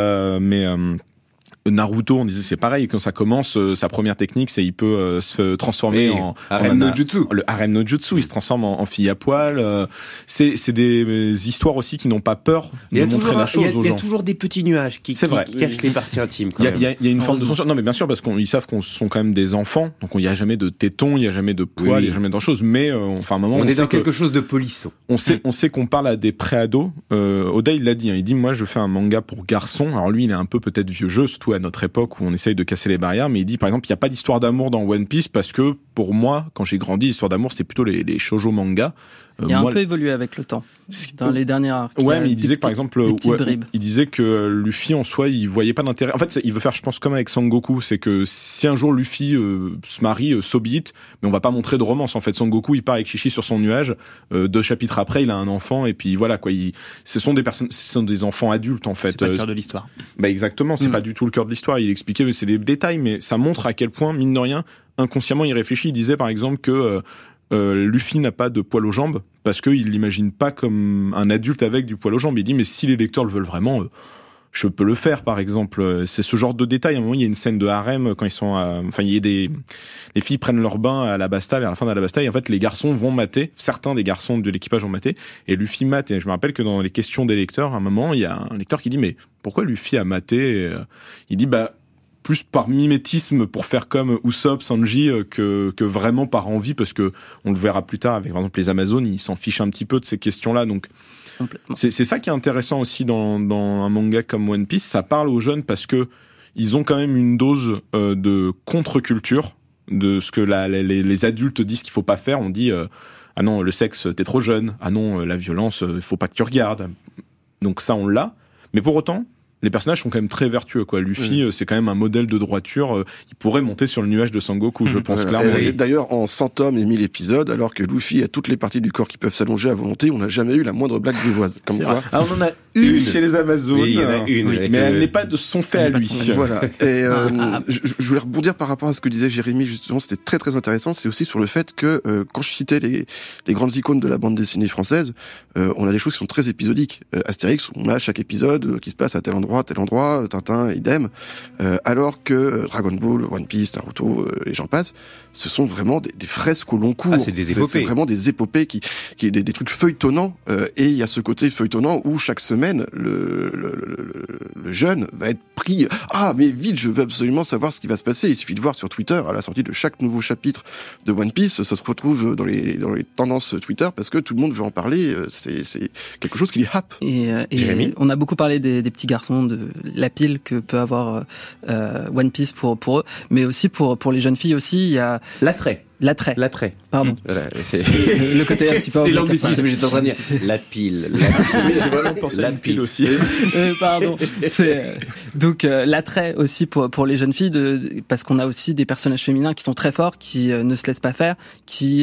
Naruto, on disait c'est pareil, quand ça commence, sa première technique, c'est il peut se transformer en harem no jutsu. Le harem no jutsu, il se transforme en fille à poil. C'est des histoires aussi qui n'ont pas peur de montrer la chose aux gens. Il y a toujours des petits nuages qui cachent les parties intimes. Il y a une forme de censure. Non, mais bien sûr, parce qu'ils savent qu'on sont quand même des enfants, donc il n'y a jamais de tétons, il n'y a jamais de poils, il n'y a jamais de choses. Mais enfin, à un moment, on est dans quelque chose de polisson. On sait qu'on parle à des pré-ados. Oda, il l'a dit. Il dit, moi, je fais un manga pour garçons. Alors lui, il est un peu peut-être vieux jeu, surtout à notre époque où on essaye de casser les barrières, mais il dit par exemple il n'y a pas d'histoire d'amour dans One Piece parce que pour moi quand j'ai grandi l'histoire d'amour c'était plutôt les shoujo manga. Il a un peu évolué avec le temps dans les dernières arcs. Ouais, mais il disait que par exemple il disait que Luffy en soi il voyait pas d'intérêt. En fait il veut faire je pense comme avec Sangoku, c'est que si un jour Luffy se marie, so be it, mais on va pas montrer de romance en fait. Sangoku il part avec Chichi sur son nuage, 2 chapitres après il a un enfant et puis voilà quoi. Ce sont des enfants adultes en fait. C'est pas le cœur de l'histoire. Exactement, c'est pas du tout le cœur de l'histoire. Il expliquait mais c'est des détails, mais ça montre à quel point mine de rien inconsciemment il réfléchit. Il disait par exemple que Luffy n'a pas de poil aux jambes parce qu'il l'imagine pas comme un adulte avec du poil aux jambes. Il dit mais si les lecteurs le veulent vraiment, je peux le faire par exemple. C'est ce genre de détail. À un moment il y a une scène de harem quand ils sont, les filles prennent leur bain à la Basta vers la fin de la Basta et en fait les garçons vont mater. Certains des garçons de l'équipage vont mater et Luffy mate. Et je me rappelle que dans les questions des lecteurs, à un moment il y a un lecteur qui dit mais pourquoi Luffy a maté? Il dit plus par mimétisme pour faire comme Usopp, Sanji que vraiment par envie parce que on le verra plus tard avec par exemple les Amazones, ils s'en fichent un petit peu de ces questions-là. Donc c'est ça qui est intéressant aussi dans un manga comme One Piece, ça parle aux jeunes parce que ils ont quand même une dose de contre-culture de ce que les adultes disent qu'il faut pas faire. On dit ah non le sexe t'es trop jeune, ah non la violence faut pas que tu regardes. Donc ça on l'a, mais pour autant les personnages sont quand même très vertueux, quoi. Luffy, c'est quand même un modèle de droiture. Il pourrait monter sur le nuage de Sangoku, je pense clairement. Et d'ailleurs, en 100 tomes et 1000 épisodes, alors que Luffy a toutes les parties du corps qui peuvent s'allonger à volonté, on n'a jamais eu la moindre blague grivoise. Comme quoi. Ah, on en a une chez les Amazones, oui, il y en a une, mais elle n'est pas de son fait à lui. Voilà. Et je voulais rebondir par rapport à ce que disait Jérémy, justement, c'était très très intéressant. C'est aussi sur le fait que quand je citais les grandes icônes de la bande dessinée française, on a des choses qui sont très épisodiques. Astérix, on a chaque épisode qui se passe à tel endroit, Tintin, idem. Alors que Dragon Ball, One Piece, Naruto et j'en passe, ce sont vraiment des fresques au long cours. Ah, c'est des épopées. C'est vraiment des épopées qui des trucs feuilletonnants. Et il y a ce côté feuilletonnant où chaque semaine le jeune va être pris. Ah, mais vite, je veux absolument savoir ce qui va se passer. Il suffit de voir sur Twitter à la sortie de chaque nouveau chapitre de One Piece, ça se retrouve dans les tendances Twitter parce que tout le monde veut en parler. C'est quelque chose qui les happe. Et on a beaucoup parlé des petits garçons, de la pile que peut avoir One Piece pour eux, mais aussi pour les jeunes filles aussi, il y a l'attrait, pardon. Voilà, le côté un petit peu c'était l'anglicisme, j'étais en train de dire la pile. J'ai vraiment pensé à la pile aussi. Pardon. Donc l'attrait aussi pour les jeunes filles, parce qu'on a aussi des personnages féminins qui sont très forts, qui ne se laissent pas faire, qui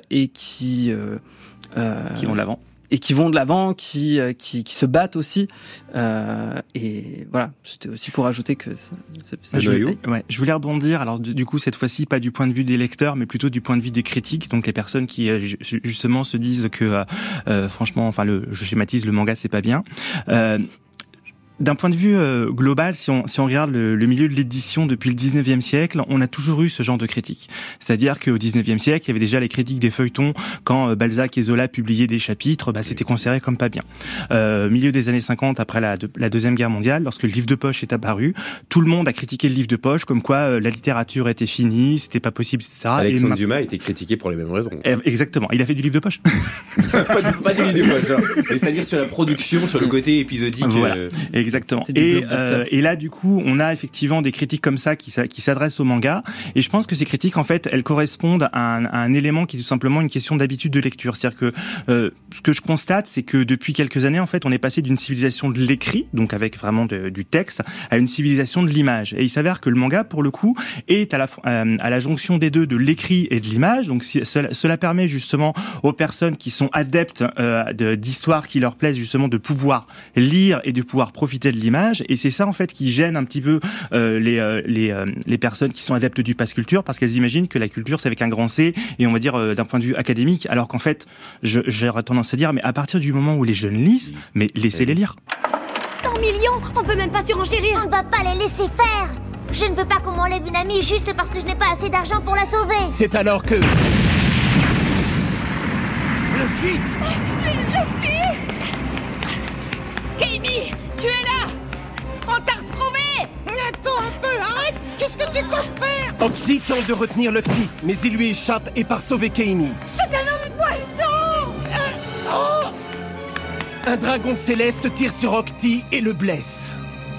vont de l'avant. Et qui vont de l'avant, qui se battent aussi. Et voilà, c'était aussi pour ajouter que je voulais rebondir. Alors du coup, cette fois-ci, pas du point de vue des lecteurs, mais plutôt du point de vue des critiques. Donc les personnes qui justement se disent que, franchement, je schématise, le manga c'est pas bien. D'un point de vue global, si on regarde le milieu de l'édition depuis le 19e siècle, on a toujours eu ce genre de critiques. C'est-à-dire qu'au 19e siècle, il y avait déjà les critiques des feuilletons quand Balzac et Zola publiaient des chapitres, c'était considéré comme pas bien. Milieu des années 50, après la Deuxième Guerre mondiale, lorsque le livre de poche est apparu, tout le monde a critiqué le livre de poche, comme quoi la littérature était finie, c'était pas possible, etc. Alexandre Dumas a été critiqué pour les mêmes raisons. Exactement. Il a fait du livre de poche. pas du livre de poche, c'est-à-dire sur la production, sur le côté épisodique. Voilà. Exactement. Et là, du coup, on a effectivement des critiques comme ça qui s'adressent au manga. Et je pense que ces critiques, en fait, elles correspondent à un élément qui est tout simplement une question d'habitude de lecture. C'est-à-dire que ce que je constate, c'est que depuis quelques années, en fait, on est passé d'une civilisation de l'écrit, donc avec vraiment du texte, à une civilisation de l'image. Et il s'avère que le manga, pour le coup, est à la jonction des deux, de l'écrit et de l'image. Donc cela permet justement aux personnes qui sont adeptes d'histoires qui leur plaisent justement de pouvoir lire et de pouvoir profiter de l'image, et c'est ça en fait qui gêne un petit peu les personnes qui sont adeptes du pass culture, parce qu'elles imaginent que la culture c'est avec un grand C, et on va dire d'un point de vue académique, alors qu'en fait j'aurais tendance à dire, mais à partir du moment où les jeunes lisent, mais laissez-les lire. 100 millions, on peut même pas surenchérir. On va pas les laisser faire. Je ne veux pas qu'on m'enlève une amie juste parce que je n'ai pas assez d'argent pour la sauver. C'est alors que... Luffy Keimi, tu es là! On t'a retrouvé! Attends un peu, arrête! Qu'est-ce que tu comptes faire? Octi tente de retenir Luffy, mais il lui échappe et part sauver Keimi. C'est un homme poisson! Un dragon céleste tire sur Octi et le blesse.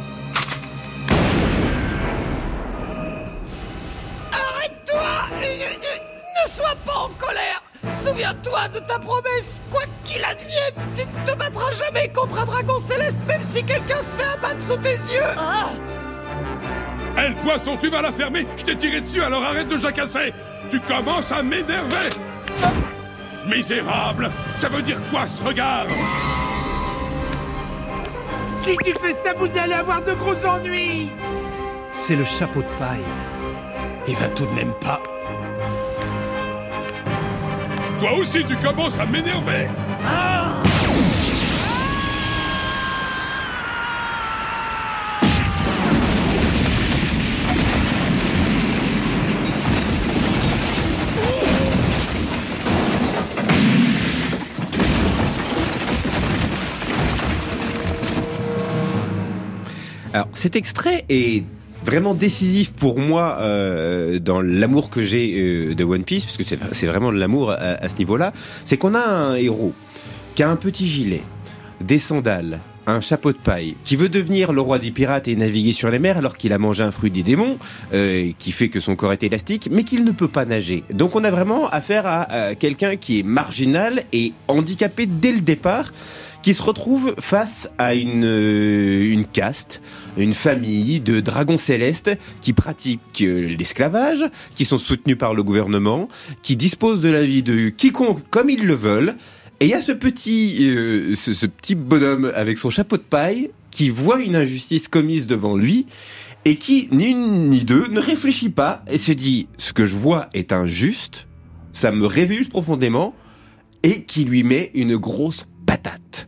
Arrête-toi! Ne sois pas en colère! Souviens-toi de ta promesse! Quoi qu'il advienne, tu ne te battras jamais contre un dragon céleste, même si quelqu'un se fait abattre sous tes yeux! Hé, le poisson, tu vas la fermer! Je t'ai tiré dessus, alors arrête de jacasser! Tu commences à m'énerver! Misérable! Ça veut dire quoi, ce regard? Si tu fais ça, vous allez avoir de gros ennuis! C'est le chapeau de paille. Il va tout de même pas... Toi aussi, tu commences à m'énerver! Alors, cet extrait est vraiment décisif pour moi dans l'amour que j'ai de One Piece, parce que c'est vraiment de l'amour à ce niveau-là. C'est qu'on a un héros qui a un petit gilet, des sandales, un chapeau de paille, qui veut devenir le roi des pirates et naviguer sur les mers alors qu'il a mangé un fruit des démons, qui fait que son corps est élastique, mais qu'il ne peut pas nager. Donc on a vraiment affaire à quelqu'un qui est marginal et handicapé dès le départ, qui se retrouve face à une caste, une famille de dragons célestes qui pratiquent l'esclavage, qui sont soutenus par le gouvernement, qui disposent de la vie de quiconque comme ils le veulent. Et il y a ce petit bonhomme avec son chapeau de paille qui voit une injustice commise devant lui et qui, ni une ni deux, ne réfléchit pas et se dit « ce que je vois est injuste, ça me révulse profondément » et qui lui met une grosse patate.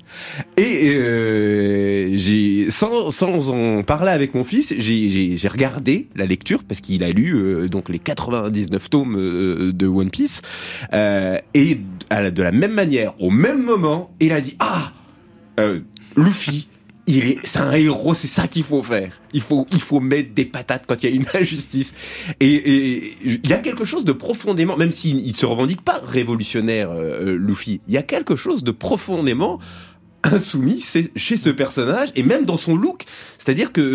Et sans en parler avec mon fils, j'ai regardé la lecture parce qu'il a lu donc les 99 tomes de One Piece et de la même manière, au même moment, il a dit Luffy, c'est un héros, c'est ça qu'il faut faire. Il faut mettre des patates quand il y a une injustice. Et il y a quelque chose de profondément, même s'il se revendique pas révolutionnaire, Luffy, il y a quelque chose de profondément insoumis chez ce personnage, et même dans son look. C'est-à-dire que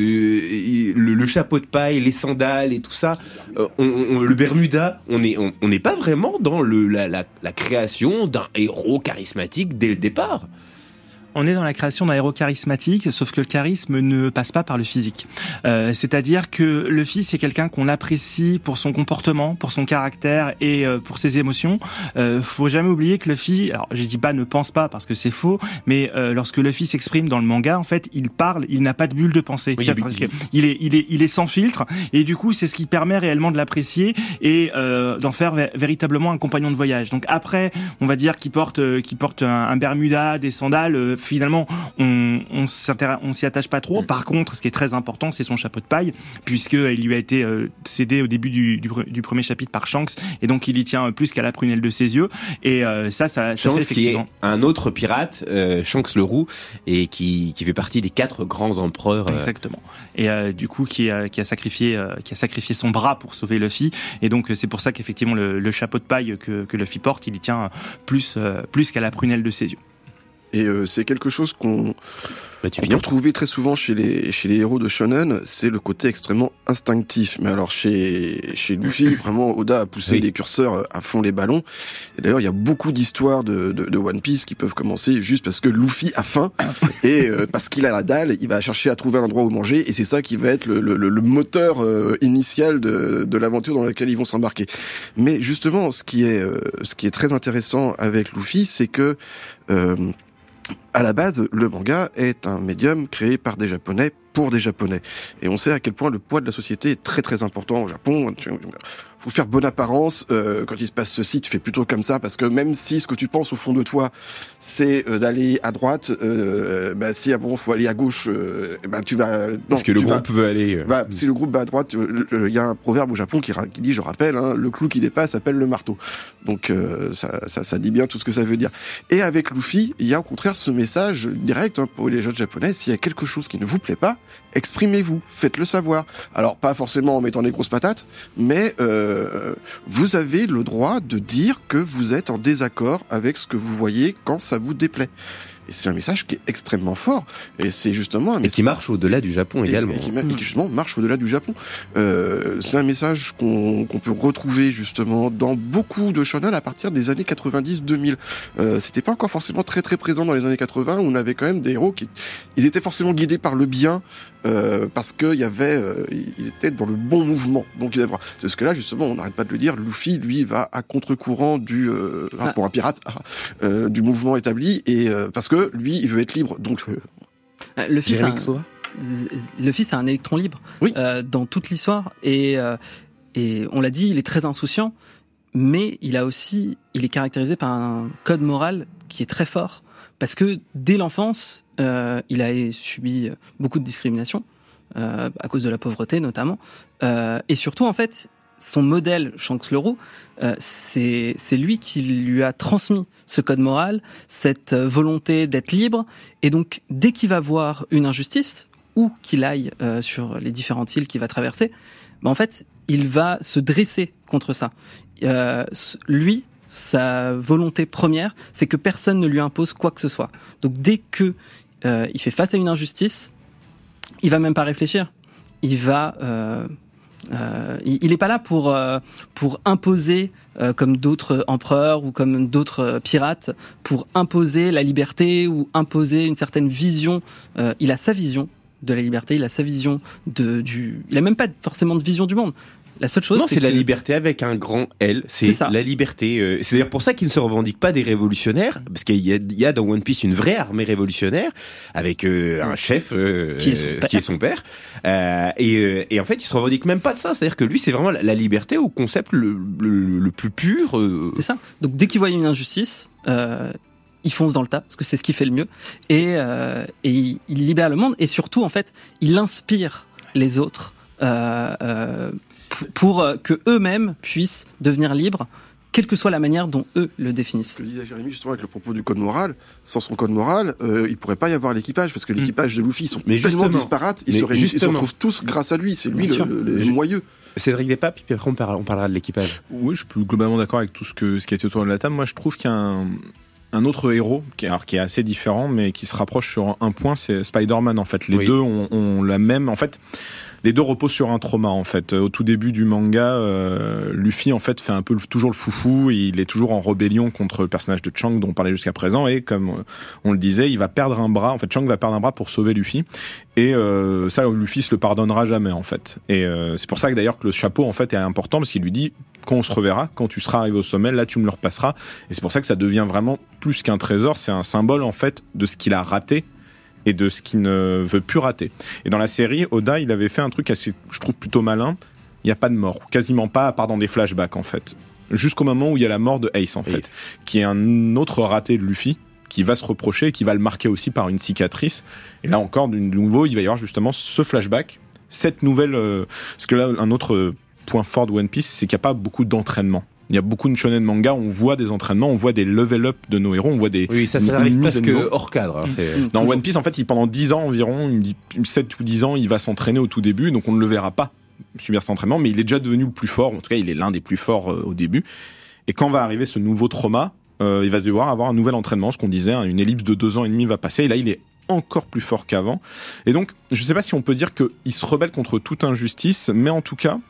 le chapeau de paille, les sandales et tout ça, le Bermuda, on n'est pas vraiment dans la création d'un héros charismatique dès le départ. On est dans la création d'un héros charismatique, sauf que le charisme ne passe pas par le physique. C'est-à-dire que Luffy, c'est quelqu'un qu'on apprécie pour son comportement, pour son caractère et pour ses émotions. Faut jamais oublier que Luffy, alors je dis pas ne pense pas parce que c'est faux, mais lorsque Luffy s'exprime dans le manga, en fait, il parle, il n'a pas de bulle de pensée. Oui, il est sans filtre, et du coup, c'est ce qui permet réellement de l'apprécier et d'en faire véritablement un compagnon de voyage. Donc après, on va dire qu'il porte un Bermuda, des sandales. Finalement, on s'y attache pas trop. Par contre, ce qui est très important, c'est son chapeau de paille, puisqu'il lui a été cédé au début du premier chapitre par Shanks, et donc il y tient plus qu'à la prunelle de ses yeux. Et ça fait effectivement. Qui est un autre pirate, Shanks le Roux, et qui fait partie des 4 grands empereurs. Exactement. Et du coup, qui a sacrifié son bras pour sauver Luffy. Et donc, c'est pour ça qu'effectivement, le chapeau de paille que Luffy porte, il y tient plus qu'à la prunelle de ses yeux. Et c'est quelque chose qu'on peut retrouver très souvent chez les héros de shonen, c'est le côté extrêmement instinctif. Mais alors chez Luffy, vraiment, Oda a poussé les curseurs à fond les ballons. Et d'ailleurs, il y a beaucoup d'histoires de One Piece qui peuvent commencer juste parce que Luffy a faim et parce qu'il a la dalle, il va chercher à trouver un endroit où manger, et c'est ça qui va être le moteur initial de l'aventure dans laquelle ils vont s'embarquer. Mais justement, ce qui est très intéressant avec Luffy, c'est que à la base, le manga est un médium créé par des Japonais pour des Japonais. Et on sait à quel point le poids de la société est très très important au Japon. Faut faire bonne apparence. Quand il se passe ceci, tu fais plutôt comme ça, parce que même si ce que tu penses au fond de toi, c'est d'aller à droite, si faut aller à gauche, tu vas. Non, parce que le groupe veut aller. Si le groupe va à droite, il y a un proverbe au Japon qui dit, je rappelle, le clou qui dépasse s'appelle le marteau. Donc ça dit bien tout ce que ça veut dire. Et avec Luffy, il y a au contraire ce message direct pour les jeunes japonais. S'il y a quelque chose qui ne vous plaît pas, exprimez-vous, faites-le savoir. Alors pas forcément en mettant des grosses patates, mais vous avez le droit de dire que vous êtes en désaccord avec ce que vous voyez quand ça vous déplaît. Et c'est un message qui est extrêmement fort. Et c'est justement un message... Et qui marche au-delà du Japon également. Et qui justement marche au-delà du Japon. C'est un message qu'on peut retrouver justement dans beaucoup de shonen à partir des années 90-2000. C'était pas encore forcément très très présent dans les années 80, où on avait quand même des héros ils étaient forcément guidés par le bien, parce que ils étaient dans le bon mouvement. Donc parce que là justement, on n'arrête pas de le dire, Luffy lui va à contre-courant pour un pirate, du mouvement établi, et parce que lui, il veut être libre. Donc, Luffy, c'est un électron libre dans toute l'histoire. Et on l'a dit, il est très insouciant, mais il est caractérisé par un code moral qui est très fort. Parce que dès l'enfance, il a subi beaucoup de discrimination, à cause de la pauvreté notamment. Et surtout, en fait, son modèle, Shanks le Roux, c'est lui qui lui a transmis ce code moral, cette volonté d'être libre. Et donc, dès qu'il va voir une injustice, ou qu'il aille sur les différentes îles qu'il va traverser, en fait, il va se dresser contre ça. Lui, sa volonté première, c'est que personne ne lui impose quoi que ce soit. Donc, dès que il fait face à une injustice, il va même pas réfléchir. Il va Il n'est pas là pour imposer, comme d'autres empereurs ou comme d'autres pirates, pour imposer la liberté ou imposer une certaine vision. Il a sa vision de la liberté, il a sa vision il a même pas forcément de vision du monde. La seule chose, c'est la liberté avec un grand L. C'est ça. La liberté. C'est d'ailleurs pour ça qu'il ne se revendique pas des révolutionnaires, parce qu'il y a dans One Piece une vraie armée révolutionnaire avec un chef qui est son père. Et en fait, il se revendique même pas de ça. C'est-à-dire que lui, c'est vraiment la liberté au concept le plus pur. C'est ça. Donc dès qu'il voit une injustice, il fonce dans le tas parce que c'est ce qui fait le mieux. Et il libère le monde. Et surtout, en fait, il inspire les autres. Pour que eux-mêmes puissent devenir libres, quelle que soit la manière dont eux le définissent. Ce que disait Jérémy justement avec le propos du code moral, sans son code moral, il pourrait pas y avoir l'équipage, parce que l'équipage de Luffy, ils sont tellement disparates, ils se retrouvent tous grâce à lui, c'est lui le moyeu. Cédric Despapes, puis après on parlera de l'équipage. Oui, je suis globalement d'accord avec tout ce qui a été autour de la table. Moi, je trouve qu'il y a un autre héros qui est assez différent, mais qui se rapproche sur un point, c'est Spider-Man en fait. Les deux ont la même. En fait, les deux reposent sur un trauma en fait. Au tout début du manga, Luffy en fait fait un peu toujours le foufou. Il est toujours en rébellion contre le personnage de Chang dont on parlait jusqu'à présent, et comme on le disait, il va perdre un bras. En fait, Chang va perdre un bras pour sauver Luffy, et ça, Luffy se le pardonnera jamais en fait. Et c'est pour ça que d'ailleurs que le chapeau en fait est important, parce qu'il lui dit: quand on se reverra, quand tu seras arrivé au sommet, là tu me le repasseras. Et c'est pour ça que ça devient vraiment plus qu'un trésor, c'est un symbole en fait de ce qu'il a raté et de ce qu'il ne veut plus rater. Et dans la série, Oda, il avait fait un truc assez, je trouve, plutôt malin. Il n'y a pas de mort, quasiment pas, à part dans des flashbacks en fait. Jusqu'au moment où il y a la mort de Ace en fait, qui est un autre raté de Luffy, qui va se reprocher et qui va le marquer aussi par une cicatrice. Et là encore, de nouveau, il va y avoir justement ce flashback, cette nouvelle... parce que là, un autre point fort de One Piece, c'est qu'il n'y a pas beaucoup d'entraînement. Il y a beaucoup de shonen manga, on voit des entraînements, on voit des level up de nos héros, on voit des... Oui, ça arrive presque hors cadre. Hein, dans One Piece, en fait, pendant 10 ans environ, il me dit 7 ou 10 ans, il va s'entraîner au tout début, donc on ne le verra pas subir cet entraînement, mais il est déjà devenu le plus fort, en tout cas, il est l'un des plus forts au début. Et quand va arriver ce nouveau trauma, il va devoir avoir un nouvel entraînement, ce qu'on disait, une ellipse de 2 ans et demi va passer, et là, il est encore plus fort qu'avant. Et donc, je sais pas si on peut dire qu'il se rebelle contre toute injustice, mais en tout cas...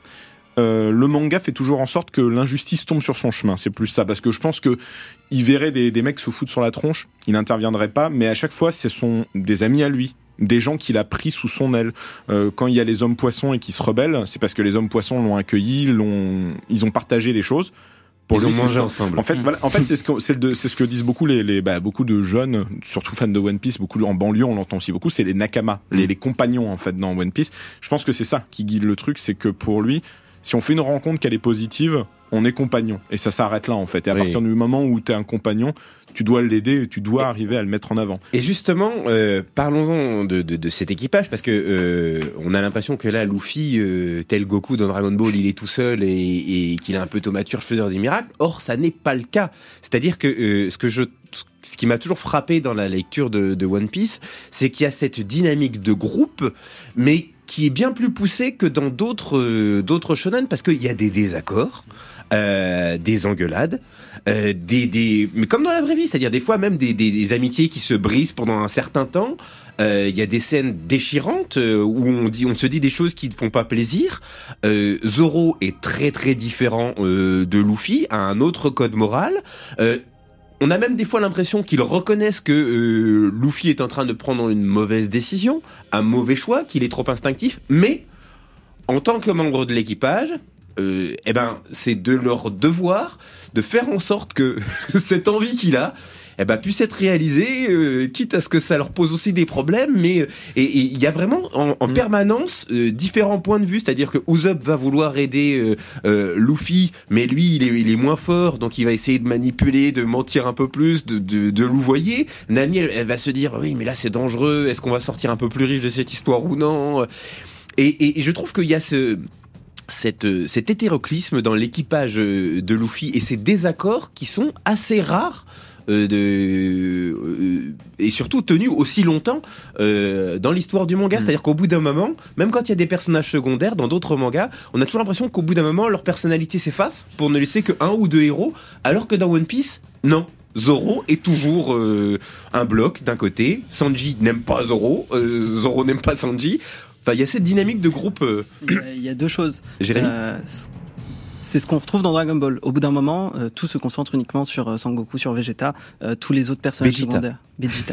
le manga fait toujours en sorte que l'injustice tombe sur son chemin. C'est plus ça, parce que je pense que il verrait des mecs se foutre sur la tronche, il n'interviendrait pas, mais à chaque fois, ce sont des amis à lui, des gens qu'il a pris sous son aile. Quand il y a les hommes poissons et qui se rebellent, c'est parce que les hommes poissons l'ont accueilli, ils ont partagé des choses. Ils ont mangé ensemble. En fait, c'est ce que disent beaucoup beaucoup de jeunes, surtout fans de One Piece, beaucoup en banlieue, on l'entend aussi beaucoup, c'est les nakama, les compagnons en fait dans One Piece. Je pense que c'est ça qui guide le truc, c'est que pour lui, si on fait une rencontre qu'elle est positive, on est compagnon. Et ça s'arrête là, en fait. Et à partir du moment où t'es un compagnon, tu dois l'aider et tu dois arriver à le mettre en avant. Et justement, parlons-en de cet équipage, parce que on a l'impression que là, Luffy, tel Goku dans Dragon Ball, il est tout seul et qu'il est un peu thaumaturge, faiseur des miracles. Or, ça n'est pas le cas. C'est-à-dire que ce qui m'a toujours frappé dans la lecture de One Piece, c'est qu'il y a cette dynamique de groupe, mais qui est bien plus poussée que dans d'autres shonen, parce qu'il y a des désaccords, des engueulades, mais comme dans la vraie vie, c'est-à-dire des fois même des amitiés qui se brisent pendant un certain temps. Il y a des scènes déchirantes où on se dit des choses qui ne font pas plaisir. Zoro est très très différent de Luffy, a un autre code moral. On a même des fois l'impression qu'ils reconnaissent que Luffy est en train de prendre une mauvaise décision, un mauvais choix, qu'il est trop instinctif, mais en tant que membre de l'équipage, c'est de leur devoir de faire en sorte que cette envie qu'il a puisse être réalisée, quitte à ce que ça leur pose aussi des problèmes, mais il y a vraiment en permanence différents points de vue, c'est-à-dire que Usopp va vouloir aider Luffy, mais lui il est moins fort, donc il va essayer de manipuler, de mentir un peu plus, de louvoyer. Nami elle va se dire oui mais là c'est dangereux, est-ce qu'on va sortir un peu plus riche de cette histoire ou non, et je trouve qu'il y a cet hétéroclisme dans l'équipage de Luffy et ces désaccords qui sont assez rares et surtout tenus aussi longtemps dans l'histoire du manga. C'est-à-dire qu'au bout d'un moment, même quand il y a des personnages secondaires dans d'autres mangas, on a toujours l'impression qu'au bout d'un moment leur personnalité s'efface pour ne laisser que un ou deux héros, alors que dans One Piece, non. Zoro est toujours un bloc d'un côté, Sanji n'aime pas Zoro, Zoro n'aime pas Sanji. Enfin, il y a cette dynamique de groupe. Il y a deux choses. Jérémy. C'est ce qu'on retrouve dans Dragon Ball. Au bout d'un moment, tout se concentre uniquement sur Sangoku, sur Vegeta, tous les autres personnages secondaires. Vegeta.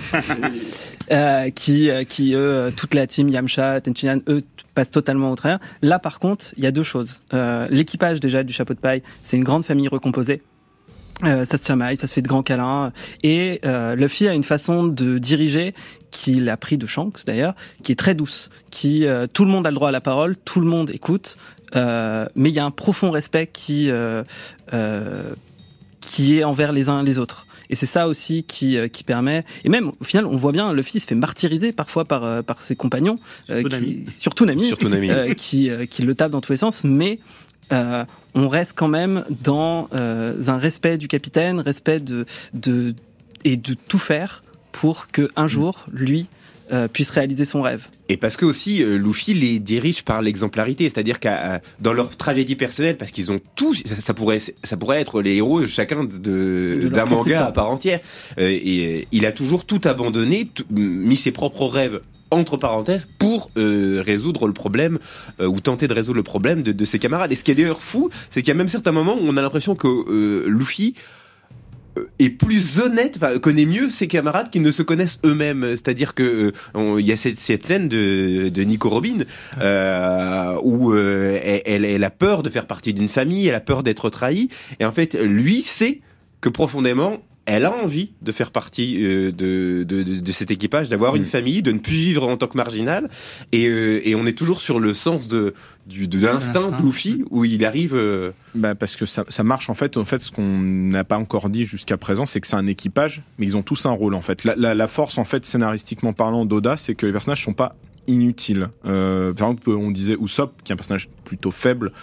Qui eux, toute la team Yamcha, Tenshinhan, eux, passent totalement au travers. Là, par contre, il y a deux choses. L'équipage, déjà, du chapeau de paille, c'est une grande famille recomposée. Ça se chamaille, ça se fait de grands câlins. Et Luffy a une façon de diriger qu'il a pris de Shanks d'ailleurs, qui est très douce, qui tout le monde a le droit à la parole, tout le monde écoute, mais il y a un profond respect qui est envers les uns et les autres. Et c'est ça aussi qui permet. Et même au final, on voit bien Luffy se fait martyriser parfois par ses compagnons, surtout Nami, qui le tape dans tous les sens, mais on reste quand même dans un respect du capitaine, respect et de tout faire pour que un jour lui puisse réaliser son rêve. Et parce que aussi Luffy les dirige par l'exemplarité, c'est-à-dire qu'à dans leur tragédie personnelle, parce qu'ils ont tous, ça pourrait être les héros chacun d'un manga à part entière, et il a toujours tout abandonné, mis ses propres rêves entre parenthèses pour résoudre le problème ou tenter de résoudre le problème de ses camarades. Et ce qui est d'ailleurs fou, c'est qu'il y a même certains moments où on a l'impression que Luffy est plus honnête, connaît mieux ses camarades qui ne se connaissent eux-mêmes. C'est-à-dire que il y a cette scène de Nico Robin où elle a peur de faire partie d'une famille, elle a peur d'être trahie, et en fait lui sait que profondément elle a envie de faire partie de cet équipage, d'avoir une famille, de ne plus vivre en tant que marginal, et on est toujours sur le sens de l'instinct de Luffy, où il arrive... parce que ça marche en fait, ce qu'on n'a pas encore dit jusqu'à présent, c'est que c'est un équipage, mais ils ont tous un rôle en fait. La force en fait, scénaristiquement parlant d'Oda, c'est que les personnages sont pas inutile. Par exemple, on disait Usopp, qui est un personnage plutôt faible,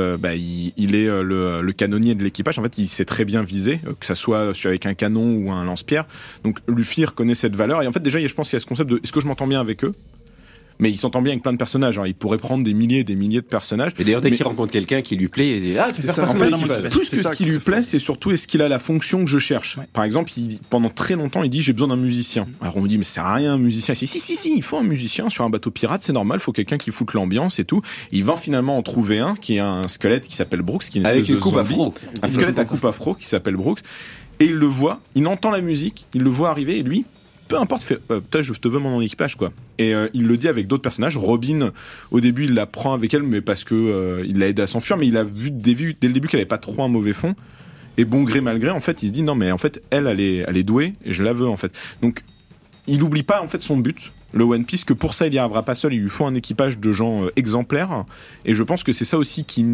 il est le canonnier de l'équipage. En fait, il sait très bien viser, que ça soit avec un canon ou un lance-pierre. Donc Luffy reconnaît cette valeur. Et en fait, déjà, je pense qu'il y a ce concept de est-ce que je m'entends bien avec eux ? Mais il s'entend bien avec plein de personnages. Il pourrait prendre des milliers et des milliers de personnages. Et d'ailleurs, dès qu'il rencontre quelqu'un qui lui plaît, il dit « tu fais ça ». En fait, plus que ce qui lui plaît, c'est surtout est-ce qu'il a la fonction que je cherche. Ouais. Par exemple, pendant très longtemps, il dit « j'ai besoin d'un musicien ». Alors on me dit « mais ça sert à rien un musicien ». Si, il faut un musicien sur un bateau pirate, c'est normal, il faut quelqu'un qui foute l'ambiance et tout. Et il va finalement en trouver un, qui est un squelette qui s'appelle Brooks, qui est une espèce de zombie. Afro. Un squelette à coupe afro qui s'appelle Brooks. Et il le voit, il entend la musique, il le voit arriver, et lui... peu importe, peut-être je te veux mon équipage quoi. Et il le dit avec d'autres personnages. Robin, au début, il la prend avec elle, mais parce que il l'a aidé à s'enfuir, mais il a vu dès le début qu'elle avait pas trop un mauvais fond. Et bon gré mal gré, en fait, il se dit non mais en fait elle est douée et je la veux en fait. Donc il oublie pas en fait son but. Le One Piece, que pour ça il y arrivera pas seul, il lui faut un équipage de gens exemplaires. Et je pense que c'est ça aussi qui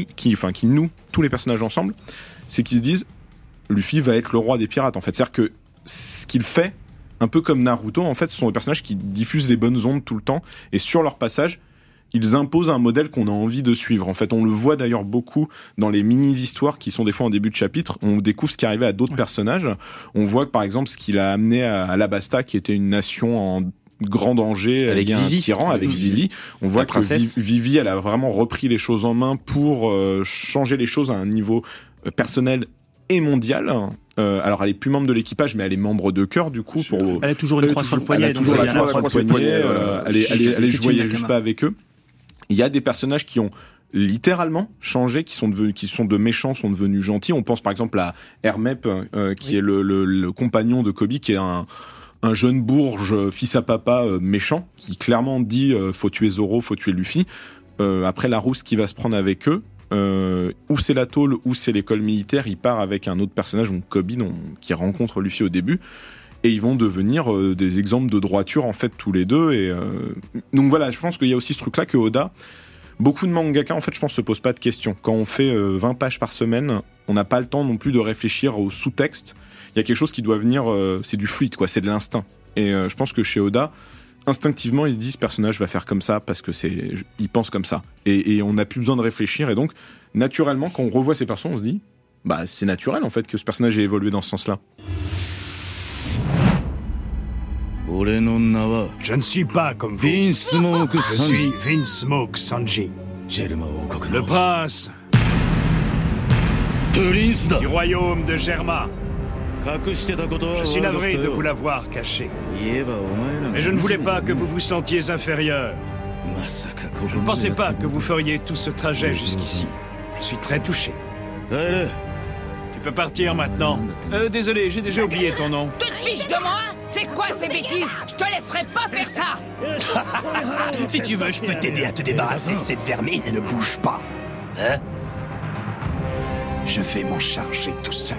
noue tous les personnages ensemble, c'est qu'ils se disent Luffy va être le roi des pirates en fait. C'est-à-dire que ce qu'il fait, un peu comme Naruto, en fait, ce sont des personnages qui diffusent les bonnes ondes tout le temps, et sur leur passage, ils imposent un modèle qu'on a envie de suivre. En fait, on le voit d'ailleurs beaucoup dans les mini-histoires qui sont des fois en début de chapitre. On découvre ce qui arrivait à d'autres personnages. On voit que, par exemple, ce qu'il a amené à Alabasta, qui était une nation en grand danger, avec un tyran, avec Vivi. On voit que Vivi, elle a vraiment repris les choses en main pour changer les choses à un niveau personnel et mondial. Alors elle est plus membre de l'équipage, mais elle est membre de cœur du coup. Elle a toujours une croix sur le poignet. Elle a toujours la croix sur le poignet. Elle est joyeuse pas avec eux. Il y a des personnages qui ont littéralement changé, qui sont de méchants, sont devenus gentils. On pense par exemple à Hermep, qui est le compagnon de Kobe, qui est un jeune bourge fils à papa méchant, qui clairement dit faut tuer Zoro, faut tuer Luffy. Après la rousse qui va se prendre avec eux. Ou c'est la tôle, ou c'est l'école militaire, il part avec un autre personnage, donc Kobe, qui rencontre Luffy au début, et ils vont devenir des exemples de droiture en fait tous les deux. Et donc voilà, je pense qu'il y a aussi ce truc-là que Oda, beaucoup de mangaka en fait, je pense, se posent pas de questions. Quand on fait 20 pages par semaine, on n'a pas le temps non plus de réfléchir au sous-texte. Il y a quelque chose qui doit venir, c'est du fluide, quoi, c'est de l'instinct. Et je pense que chez Oda, instinctivement, ils se disent, ce personnage va faire comme ça parce que il pense comme ça. Et on n'a plus besoin de réfléchir. Et donc, naturellement, quand on revoit ces personnages, on se dit, c'est naturel, en fait, que ce personnage ait évolué dans ce sens-là. Je ne suis pas comme vous. Je suis Vince Smoke Sanji. Le prince du royaume de Germa. Je suis navré de vous l'avoir caché. Mais je ne voulais pas que vous vous sentiez inférieur. Je ne pensais pas que vous feriez tout ce trajet jusqu'ici. Je suis très touché. Tu peux partir maintenant. Désolé, j'ai déjà oublié ton nom. Tu te fiches de moi? C'est quoi ces bêtises? Je te laisserai pas faire ça. Si tu veux, je peux t'aider à te débarrasser de cette vermine et ne bouge pas. Hein? Je vais m'en charger tout seul.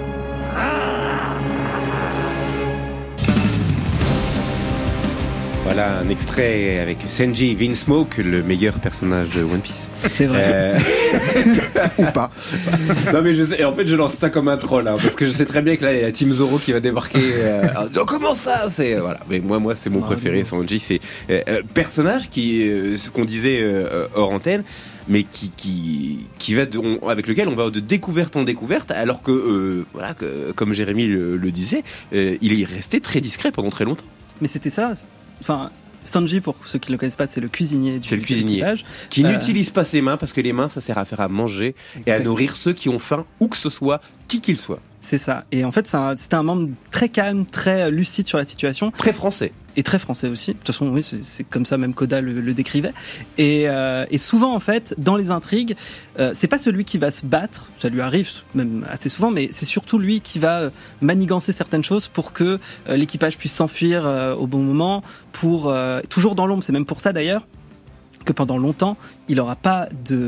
Voilà un extrait avec Sanji Vinsmoke, le meilleur personnage de One Piece. C'est vrai. Ou pas. Non mais je sais, et en fait je lance ça comme un troll, hein, parce que je sais très bien que là il y a Team Zoro qui va débarquer. Oh, comment ça? C'est voilà. Mais moi c'est mon préféré, Sanji. C'est personnage qui, ce qu'on disait hors antenne, mais qui va avec lequel on va de découverte en découverte, alors que voilà, comme Jérémy le disait, il est resté très discret pendant très longtemps. Mais c'était ça. Enfin, Sanji, pour ceux qui ne le connaissent pas, c'est le cuisinier de l'équipage. Qui n'utilise pas ses mains, parce que les mains, ça sert à faire à manger et à nourrir ceux qui ont faim, où que ce soit, qui qu'il soit. C'est ça. Et en fait, c'était un membre très calme, très lucide sur la situation. Très français. Et très français aussi. De toute façon, oui, c'est comme ça même qu'Oda le décrivait. Et souvent, en fait, dans les intrigues, c'est pas celui qui va se battre, ça lui arrive même assez souvent, mais c'est surtout lui qui va manigancer certaines choses pour que l'équipage puisse s'enfuir au bon moment, toujours dans l'ombre. C'est même pour ça d'ailleurs que pendant longtemps, il n'aura pas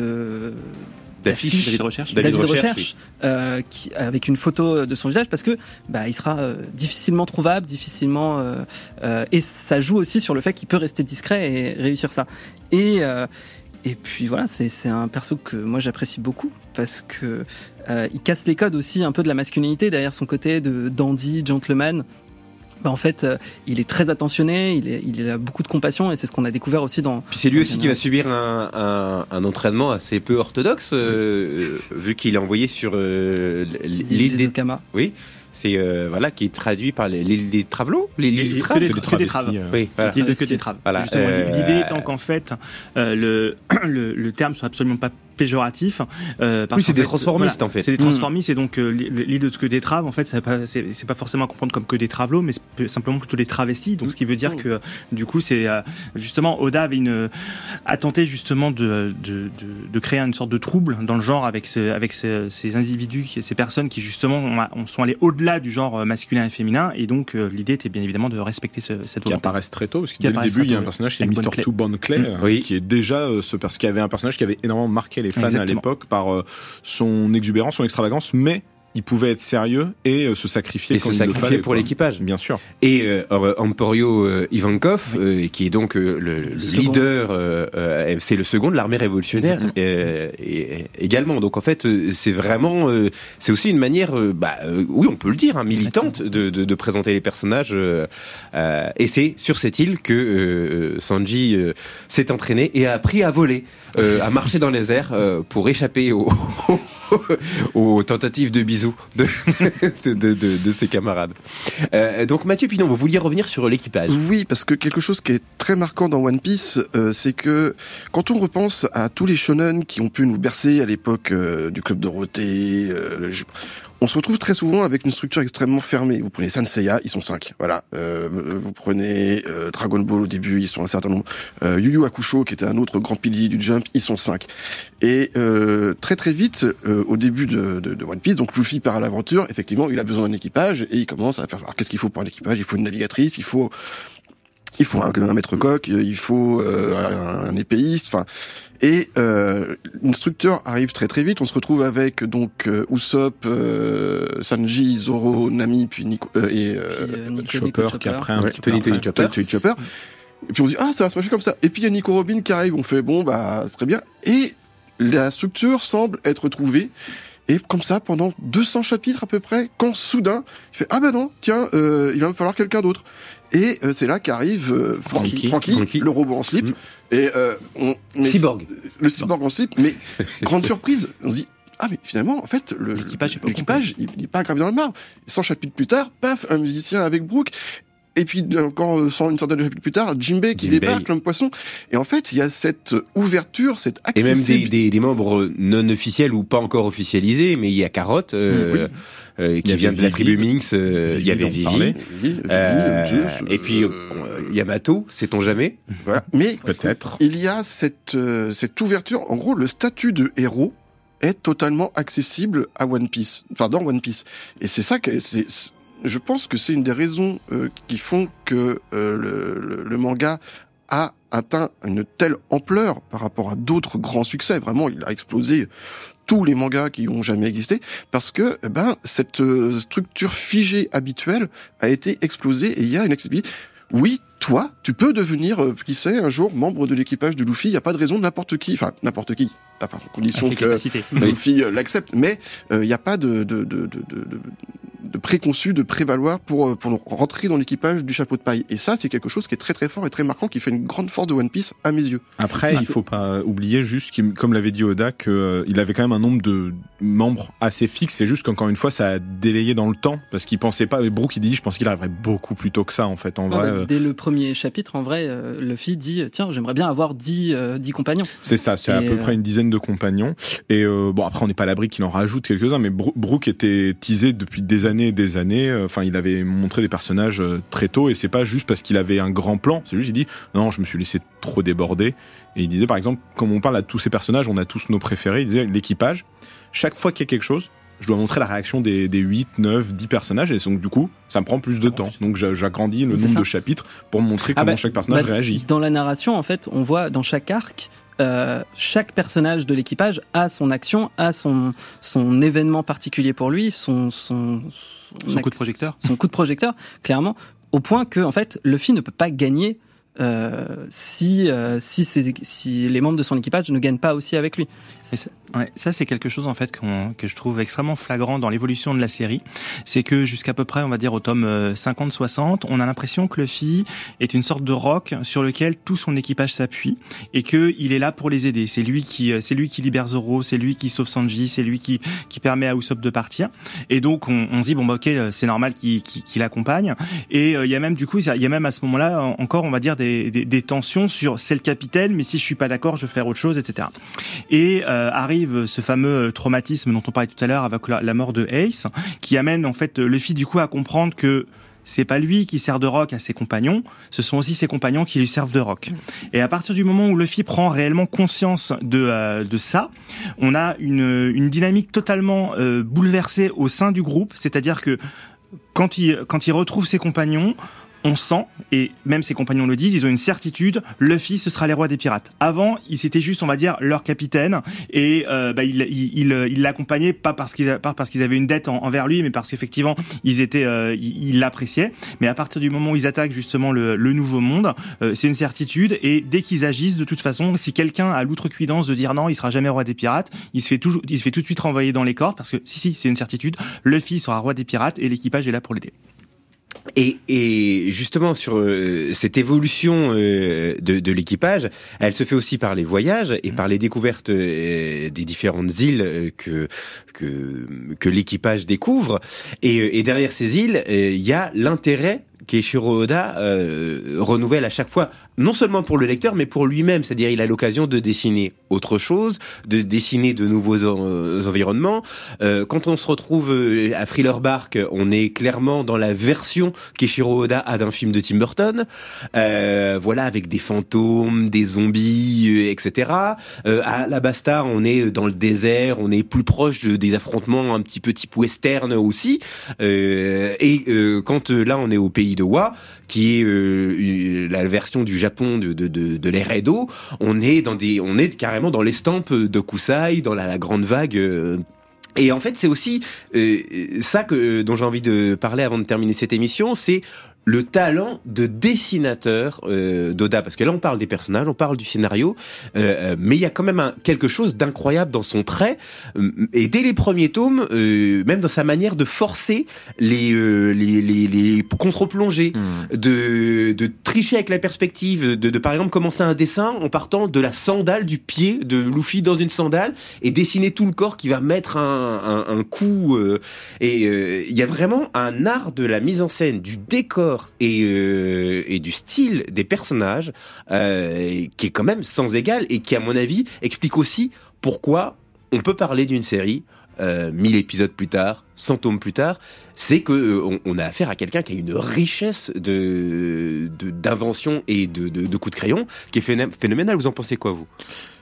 d'affiche, d'avis de recherche, avec une photo de son visage, parce que il sera difficilement trouvable, et ça joue aussi sur le fait qu'il peut rester discret et réussir ça. Et puis voilà, c'est un perso que moi j'apprécie beaucoup, parce que il casse les codes aussi un peu de la masculinité derrière son côté de dandy, gentleman. En fait, il est très attentionné, il a beaucoup de compassion, et c'est ce qu'on a découvert aussi dans... Puis c'est lui aussi qui va subir un entraînement assez peu orthodoxe, vu qu'il est envoyé sur l'île des Okama. Oui. C'est qui est traduit par l'île des Travelots, l'île des Traves. Que des Traves. Oui, voilà. Que des Traves. Voilà. L'idée étant qu'en fait, le terme soit absolument pas péjoratif. Oui, c'est des transformistes en fait. C'est des transformistes, et donc l'île de que des Traves, en fait, c'est pas forcément à comprendre comme que des travelots, mais simplement plutôt des travestis. Donc ce qui veut dire que du coup, c'est justement Oda avait a tenté justement de créer une sorte de trouble dans le genre avec ces individus, ces personnes qui justement sont allés au-delà du genre masculin et féminin, et donc l'idée était bien évidemment de respecter cette volonté. Qui apparaissent très tôt, parce que dès le début, il y a un personnage qui est Mr. Two Bone Clay, qui est déjà qui avait un personnage qui avait énormément marqué les fans à l'époque par son exubérance, son extravagance, mais il pouvait être sérieux et se sacrifier quand il le fallait pour l'équipage, bien sûr. Et Emporio Ivankov, qui est donc le leader, c'est le second de l'armée révolutionnaire également. Donc en fait, c'est vraiment, c'est aussi une manière, oui, on peut le dire, militante de présenter les personnages. Et c'est sur cette île que Sanji s'est entraîné et a appris à voler, à marcher dans les airs pour échapper aux tentatives de bisous de ses camarades. Donc Mathieu Pinon, vous vouliez revenir sur l'équipage. Oui, parce que quelque chose qui est très marquant dans One Piece, c'est que quand on repense à tous les shonen qui ont pu nous bercer à l'époque du Club Dorothée, on se retrouve très souvent avec une structure extrêmement fermée. Vous prenez Saint Seiya, ils sont 5. Voilà. Vous prenez Dragon Ball au début, ils sont un certain nombre. Yu Yu Hakusho, qui était un autre grand pilier du Jump, ils sont 5. Et très très vite, au début de One Piece, donc Luffy part à l'aventure. Effectivement, il a besoin d'un équipage et il commence à faire. Alors qu'est-ce qu'il faut pour un équipage? Il faut une navigatrice, il faut un maître coq, il faut un épéiste. Enfin. Et une structure arrive très très vite. On se retrouve avec donc Usopp, Sanji, Zoro, Nami, puis Chopper qui après un petit peu Tony Chopper. Et puis on se dit ça va se passer comme ça. Et puis il y a Nico Robin qui arrive. On fait c'est très bien. Et la structure semble être trouvée. Et comme ça, pendant 200 chapitres à peu près, quand soudain, il fait non, tiens, il va me falloir quelqu'un d'autre. Et c'est là qu'arrive Franky, le robot en slip. Et Cyborg. Le cyborg en slip. Mais grande surprise, on se dit mais finalement, en fait, l'équipage, il n'est pas gravé dans le marbre. 100 chapitres plus tard, paf, un musicien avec Brooke. et puis encore une centaine de chapitres plus tard, Jinbei qui débarque, l'homme poisson. Et en fait, il y a cette ouverture, cette accessibilité. Et même des membres non officiels ou pas encore officialisés, mais il y a Carrot, qui vient de la tribu Minx, il y avait Vivi. Et puis Yamato, sait-on jamais. Voilà. Mais peut-être. Il y a cette ouverture. En gros, le statut de héros est totalement accessible à One Piece, enfin dans One Piece. Et c'est ça que je pense que c'est une des raisons qui font que le manga a atteint une telle ampleur par rapport à d'autres grands succès. Vraiment, il a explosé tous les mangas qui ont jamais existé, parce que cette structure figée habituelle a été explosée et il y a une accessibilité. Oui, toi, tu peux devenir, qui sait, un jour membre de l'équipage de Luffy. Il n'y a pas de raison, n'importe qui, à condition que Luffy l'accepte. Mais il n'y a pas de préconçu, de prévaloir pour rentrer dans l'équipage du chapeau de paille. Et ça, c'est quelque chose qui est très très fort et très marquant, qui fait une grande force de One Piece à mes yeux. Après, il faut pas oublier juste, comme l'avait dit Oda, qu'il avait quand même un nombre de membres assez fixe. C'est juste qu'encore une fois, ça a délayé dans le temps, parce qu'il pensait pas. Brooke, il dit, je pense qu'il arriverait beaucoup plus tôt que ça, en fait. En vrai, dès le premier chapitre, en vrai, Luffy dit, tiens, j'aimerais bien avoir 10 compagnons. C'est ça, c'est à peu près une dizaine de compagnons. Et bon, après, on n'est pas à l'abri qu'il en rajoute quelques-uns, mais Brooke était teasé depuis des années et des années. Enfin, il avait montré des personnages très tôt, et c'est pas juste parce qu'il avait un grand plan. C'est juste, il dit, non, je me suis laissé trop déborder. Et il disait, par exemple, comme on parle à tous ces personnages, on a tous nos préférés. Il disait, l'équipage, chaque fois qu'il y a quelque chose, je dois montrer la réaction des 8, 9, 10 personnages, et donc du coup, ça me prend plus de temps. Donc j'agrandis le nombre de chapitres pour montrer comment chaque personnage réagit. Dans la narration, en fait, on voit dans chaque arc, chaque personnage de l'équipage a son action, a son événement particulier pour lui, son coup de projecteur. Son coup de projecteur, clairement, au point que, en fait, Luffy ne peut pas gagner si les membres de son équipage ne gagnent pas aussi avec lui. Ça c'est quelque chose en fait que je trouve extrêmement flagrant dans l'évolution de la série, c'est que jusqu'à peu près, on va dire au tome 50-60, on a l'impression que Luffy est une sorte de roc sur lequel tout son équipage s'appuie et que il est là pour les aider. C'est lui qui libère Zoro, c'est lui qui sauve Sanji, c'est lui qui permet à Usopp de partir. Et donc on se dit ok, c'est normal qu'il l'accompagne. Et il y a même du coup, il y a même à ce moment-là encore, on va dire des tensions sur c'est le capitaine, mais si je suis pas d'accord, je vais faire autre chose, etc. Et arrive ce fameux traumatisme dont on parlait tout à l'heure avec la mort de Ace, qui amène en fait Luffy du coup à comprendre que c'est pas lui qui sert de roc à ses compagnons, ce sont aussi ses compagnons qui lui servent de roc. Et à partir du moment où Luffy prend réellement conscience de ça, on a une dynamique totalement bouleversée au sein du groupe, c'est-à-dire que quand il retrouve ses compagnons, on sent, et même ses compagnons le disent, ils ont une certitude, Luffy, ce sera les rois des pirates. Avant, c'était juste, on va dire, leur capitaine, et il l'accompagnait pas parce qu'ils avaient une dette envers lui, mais parce qu'effectivement, ils l'appréciaient. Mais à partir du moment où ils attaquent justement le nouveau monde, c'est une certitude, et dès qu'ils agissent, de toute façon, si quelqu'un a l'outrecuidance de dire non, il sera jamais roi des pirates, il se fait tout de suite renvoyer dans les cordes, parce que si, c'est une certitude, Luffy sera roi des pirates, et l'équipage est là pour l'aider. Et justement sur cette évolution de l'équipage, elle se fait aussi par les voyages et par les découvertes des différentes îles que l'équipage découvre. Et derrière ces îles, il y a l'intérêt qu'Eiichiro Oda renouvelle à chaque fois, non seulement pour le lecteur, mais pour lui-même. C'est-à-dire, il a l'occasion de dessiner autre chose, de dessiner de nouveaux environnements. Quand on se retrouve à Thriller Bark, on est clairement dans la version qu'Eiichiro Oda a d'un film de Tim Burton. Voilà, avec des fantômes, des zombies, etc. À Alabasta, on est dans le désert, on est plus proche des affrontements un petit peu type western aussi. Quand là, on est au pays de Wa, qui est la version du Japon de l'ère Edo, on est carrément dans l'estampe de Kusai, dans la grande vague. Et en fait, c'est aussi ça dont j'ai envie de parler avant de terminer cette émission, c'est le talent de dessinateur d'Oda, parce que là on parle des personnages, on parle du scénario, mais il y a quand même quelque chose d'incroyable dans son trait, et dès les premiers tomes, même dans sa manière de forcer les contre-plongées, de tricher avec la perspective, de par exemple commencer un dessin en partant de la sandale, du pied de Luffy dans une sandale, et dessiner tout le corps qui va mettre un coup, et il y a vraiment un art de la mise en scène, du décor, décor et du style des personnages qui est quand même sans égal et qui, à mon avis, explique aussi pourquoi on peut parler d'une série 1000 épisodes plus tard, 100 tomes plus tard. C'est que on a affaire à quelqu'un qui a une richesse d'invention et de coups de crayon qui est phénoménal. Vous en pensez quoi, vous?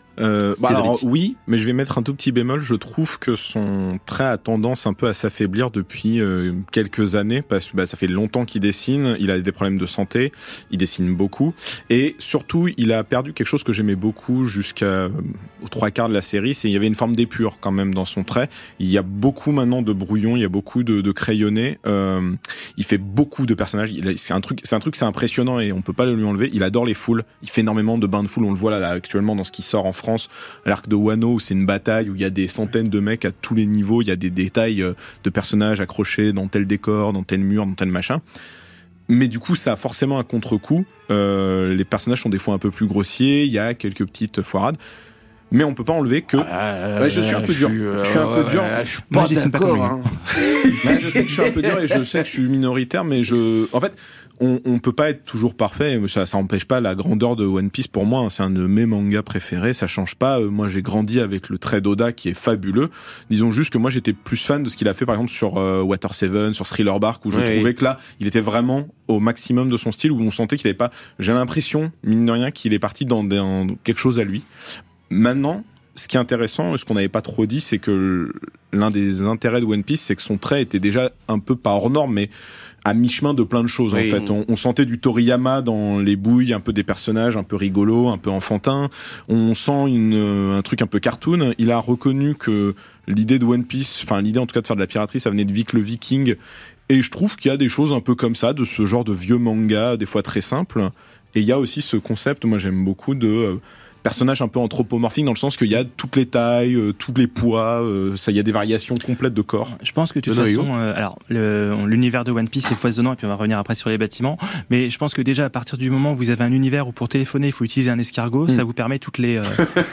Alors oui, mais je vais mettre un tout petit bémol. Je trouve que son trait a tendance un peu à s'affaiblir depuis quelques années, parce que ça fait longtemps qu'il dessine, il a des problèmes de santé, il dessine beaucoup, et surtout il a perdu quelque chose que j'aimais beaucoup jusqu'aux 3/4 de la série, c'est qu'il y avait une forme d'épure quand même dans son trait. Il y a beaucoup maintenant de brouillons, il y a beaucoup de crayonnés, il fait beaucoup de personnages, c'est un truc impressionnant et on peut pas le lui enlever. Il adore les foules, il fait énormément de bains de foule, on le voit là actuellement dans ce qui sort en France, l'arc de Wano, où c'est une bataille où il y a des centaines de mecs à tous les niveaux, il y a des détails de personnages accrochés dans tel décor, dans tel mur, dans tel machin. Mais du coup, ça a forcément un contre-coup. Les personnages sont des fois un peu plus grossiers, il y a quelques petites foirades. Mais on peut pas enlever que je suis un peu dur. Je suis un peu dur. Je suis pas d'accord. Je sais que je suis un peu dur et je sais que je suis minoritaire, mais en fait, on peut pas être toujours parfait. Ça empêche pas la grandeur de One Piece pour moi. C'est un de mes mangas préférés. Ça change pas. Moi, j'ai grandi avec le trait d'Oda qui est fabuleux. Disons juste que moi, j'étais plus fan de ce qu'il a fait, par exemple, sur Water 7, sur Thriller Bark, où je trouvais que là, il était vraiment au maximum de son style, où on sentait qu'il avait pas, j'ai l'impression, mine de rien, qu'il est parti dans quelque chose à lui. Maintenant, ce qui est intéressant, ce qu'on n'avait pas trop dit, c'est que l'un des intérêts de One Piece, c'est que son trait était déjà un peu pas hors norme, mais à mi-chemin de plein de choses, en fait. On sentait du Toriyama dans les bouilles, un peu des personnages un peu rigolos, un peu enfantins. On sent un truc un peu cartoon. Il a reconnu que l'idée de One Piece, enfin l'idée en tout cas de faire de la piraterie, ça venait de Vic le Viking. Et je trouve qu'il y a des choses un peu comme ça, de ce genre de vieux manga, des fois très simples. Et il y a aussi ce concept, moi j'aime beaucoup, de personnage un peu anthropomorphique, dans le sens qu'il y a toutes les tailles, tous les poids, il y a des variations complètes de corps. Je pense que de toute façon, alors l'univers de One Piece est foisonnant, et puis on va revenir après sur les bâtiments, mais je pense que déjà à partir du moment où vous avez un univers où pour téléphoner il faut utiliser un escargot, ça vous permet toutes les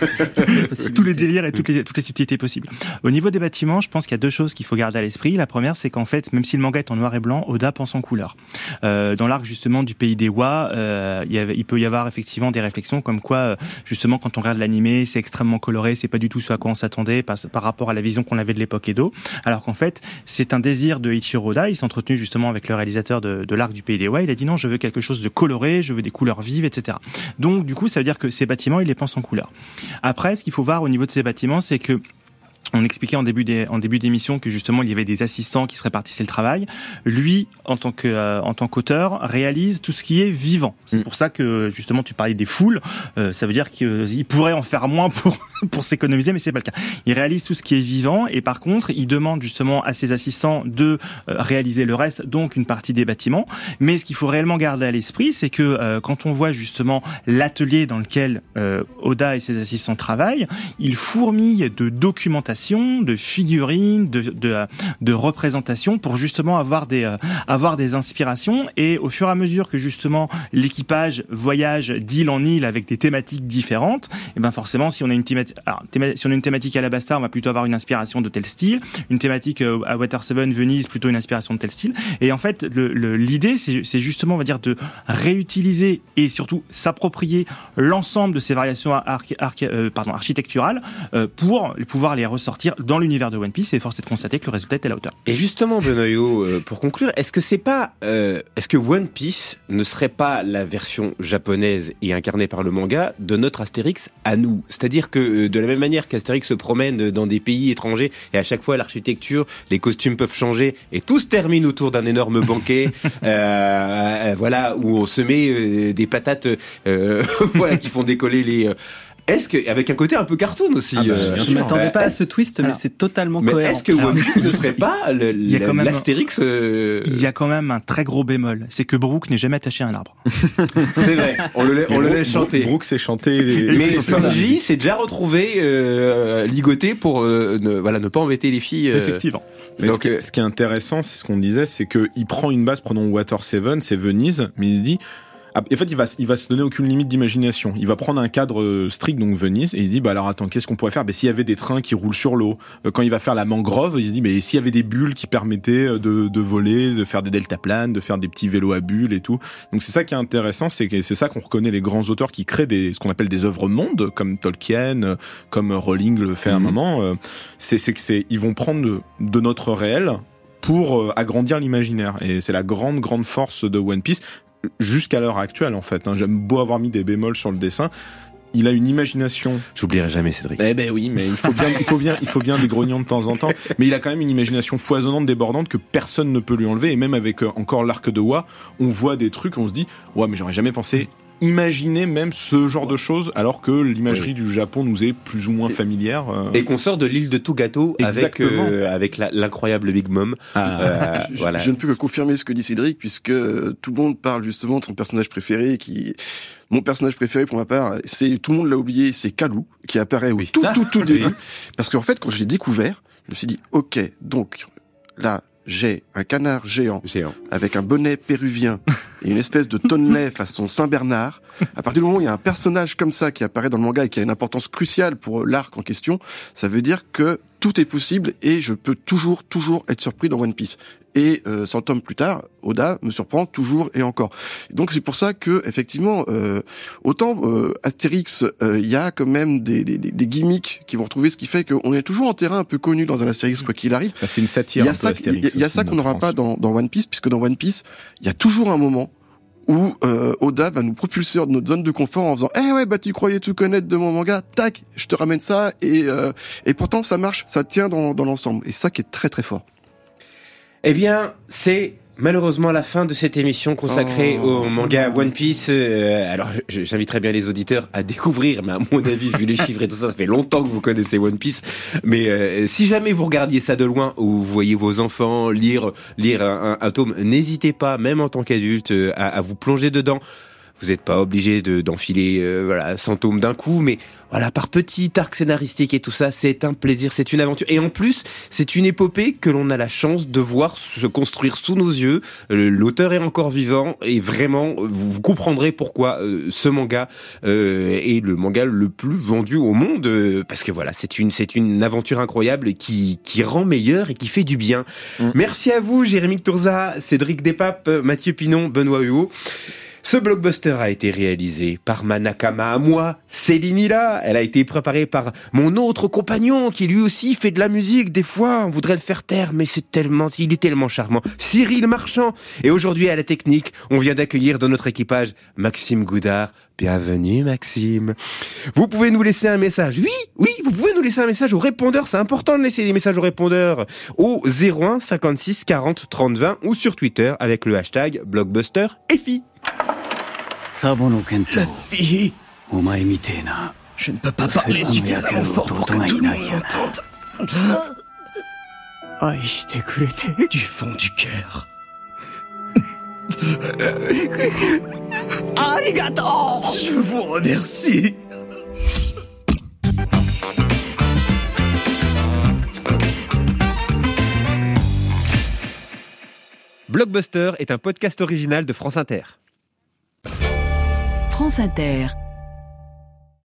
tous les délires et toutes les subtilités possibles. Au niveau des bâtiments, je pense qu'il y a deux choses qu'il faut garder à l'esprit. La première, c'est qu'en fait, même si le manga est en noir et blanc, Oda pense en couleur. Dans l'arc justement du pays des Wa, il peut y avoir effectivement des réflexions comme quoi justement, quand on regarde l'animé, c'est extrêmement coloré, c'est pas du tout ce à quoi on s'attendait par rapport à la vision qu'on avait de l'époque Edo. Alors qu'en fait, c'est un désir de Ichiro Oda. Il s'est entretenu justement avec le réalisateur de l'arc du Pays des Wa. Il a dit non, je veux quelque chose de coloré, je veux des couleurs vives, etc. Donc, du coup, ça veut dire que ces bâtiments, il les pense en couleurs. Après, ce qu'il faut voir au niveau de ces bâtiments, c'est que on expliquait en début d'émission que justement il y avait des assistants qui se répartissaient le travail. Lui, en tant qu'auteur, réalise tout ce qui est vivant. C'est pour ça que justement tu parlais des foules. Ça veut dire qu'il pourrait en faire moins pour s'économiser, mais c'est pas le cas. Il réalise tout ce qui est vivant et par contre, il demande justement à ses assistants de réaliser le reste, donc une partie des bâtiments. Mais ce qu'il faut réellement garder à l'esprit, c'est que quand on voit justement l'atelier dans lequel Oda et ses assistants travaillent, il fourmille de documentation, de figurines, de représentations pour justement avoir des inspirations. Et au fur et à mesure que justement l'équipage voyage d'île en île avec des thématiques différentes, et ben forcément si on a une thématique à Alabasta, on va plutôt avoir une inspiration de tel style, une thématique à Water 7 Venise, plutôt une inspiration de tel style. Et en fait l'idée c'est justement, on va dire, de réutiliser et surtout s'approprier l'ensemble de ces variations architecturales pour pouvoir les ressortir dans l'univers de One Piece, et force est de constater que le résultat est à la hauteur. Et justement, Benoyo, pour conclure, est-ce que One Piece ne serait pas la version japonaise et incarnée par le manga de notre Astérix à nous? C'est-à-dire que de la même manière qu'Astérix se promène dans des pays étrangers et à chaque fois l'architecture, les costumes peuvent changer et tout se termine autour d'un énorme banquet, voilà, où on se met des patates, voilà, qui font décoller les. Est-ce que, avec un côté un peu cartoon aussi, je ne m'attendais pas à ce twist, mais c'est totalement cohérent. Est-ce que One Piece ne serait pas l'Astérix Il y a quand même un très gros bémol, c'est que Brooke n'est jamais attaché à un arbre. C'est vrai, on le laisse chanter. Brooke s'est chanté. Mais Sanji s'est déjà retrouvé ligoté pour ne pas embêter les filles. Effectivement. Mais donc, ce qui est intéressant, c'est ce qu'on disait, c'est qu'il prend une base, prenons Water 7, c'est Venise, mais il se dit, En fait, il va se donner aucune limite d'imagination. Il va prendre un cadre strict, donc Venise, et il se dit, alors attends, qu'est-ce qu'on pourrait faire? S'il y avait des trains qui roulent sur l'eau, quand il va faire la mangrove, il se dit, s'il y avait des bulles qui permettaient de voler, de faire des deltaplanes, de faire des petits vélos à bulles et tout. Donc c'est ça qui est intéressant, c'est ça qu'on reconnaît les grands auteurs qui créent ce qu'on appelle des œuvres mondes, comme Tolkien, comme Rowling le fait à un moment. Ils vont prendre de notre réel pour agrandir l'imaginaire. Et c'est la grande force de One Piece, jusqu'à l'heure actuelle, en fait. J'aime beau avoir mis des bémols sur le dessin. Il a une imagination. J'oublierai jamais, Cédric. Oui, mais il faut bien des grognons de temps en temps. Mais il a quand même une imagination foisonnante, débordante, que personne ne peut lui enlever. Et même avec encore l'arc de Wa, on voit des trucs, on se dit, ouais, mais j'aurais jamais pensé imaginer même ce genre de choses, alors que l'imagerie du Japon nous est plus ou moins familière. Et qu'on sort de l'île de Togato avec l'incroyable Big Mom. Voilà. Je ne peux que confirmer ce que dit Cédric, puisque tout le monde parle justement de son personnage préféré, mon personnage préféré pour ma part, tout le monde l'a oublié, c'est Kalou, qui apparaît au tout début. Parce qu'en fait, quand je l'ai découvert, je me suis dit, ok, donc là, j'ai un canard géant. Avec un bonnet péruvien et une espèce de tonnelet façon Saint-Bernard. À partir du moment où il y a un personnage comme ça qui apparaît dans le manga et qui a une importance cruciale pour l'arc en question, ça veut dire que tout est possible et je peux toujours être surpris dans One Piece. Et 100 tomes plus tard, Oda me surprend toujours et encore. Donc c'est pour ça que effectivement, autant Astérix, il y a quand même des gimmicks qui vont retrouver, ce qui fait qu'on est toujours en terrain un peu connu dans un Astérix quoi qu'il arrive. C'est une satire. Il y a ça qu'on n'aura pas dans One Piece, puisque dans One Piece, il y a toujours un moment où Oda va nous propulser hors de notre zone de confort en faisant tu croyais tout connaître de mon manga, tac, je te ramène ça et pourtant ça marche, ça tient dans l'ensemble, et ça qui est très très fort. Eh bien, c'est malheureusement la fin de cette émission consacrée au manga One Piece. Alors, j'inviterais bien les auditeurs à découvrir, mais à mon avis, vu les chiffres et tout ça, ça fait longtemps que vous connaissez One Piece. Mais si jamais vous regardiez ça de loin, ou vous voyez vos enfants lire un tome, n'hésitez pas, même en tant qu'adulte, à vous plonger dedans. Vous n'êtes pas obligé d'enfiler 100 tomes d'un coup, mais voilà, par petits arcs scénaristiques et tout ça, c'est un plaisir, c'est une aventure. Et en plus, c'est une épopée que l'on a la chance de voir se construire sous nos yeux. L'auteur est encore vivant et vraiment, vous comprendrez pourquoi ce manga est le manga le plus vendu au monde. Parce que voilà, c'est une aventure incroyable qui rend meilleur et qui fait du bien. Merci à vous, Jérémy Tourza, Cédric Despapes, Mathieu Pinon, Benoît Huot. Ce blockbuster a été réalisé par ma nakama à moi, Céline Hila. Elle a été préparée par mon autre compagnon qui lui aussi fait de la musique. Des fois, on voudrait le faire taire, mais il est tellement charmant. Cyril Marchand. Et aujourd'hui, à la technique, on vient d'accueillir dans notre équipage Maxime Goudard. Bienvenue, Maxime. Vous pouvez nous laisser un message. Oui, vous pouvez nous laisser un message au répondeur. C'est important de laisser des messages au répondeur au 01 56 40 30 20 ou sur Twitter avec le hashtag blockbusterFI. Sabo no Kento. Fille, Omae mitei na. je ne peux pas parler suffisamment fort pour que tout le monde m'entende. Aishite kurete. Du fond du cœur. Arigato. Je vous remercie. Blockbuster est un podcast original de France Inter. France Inter.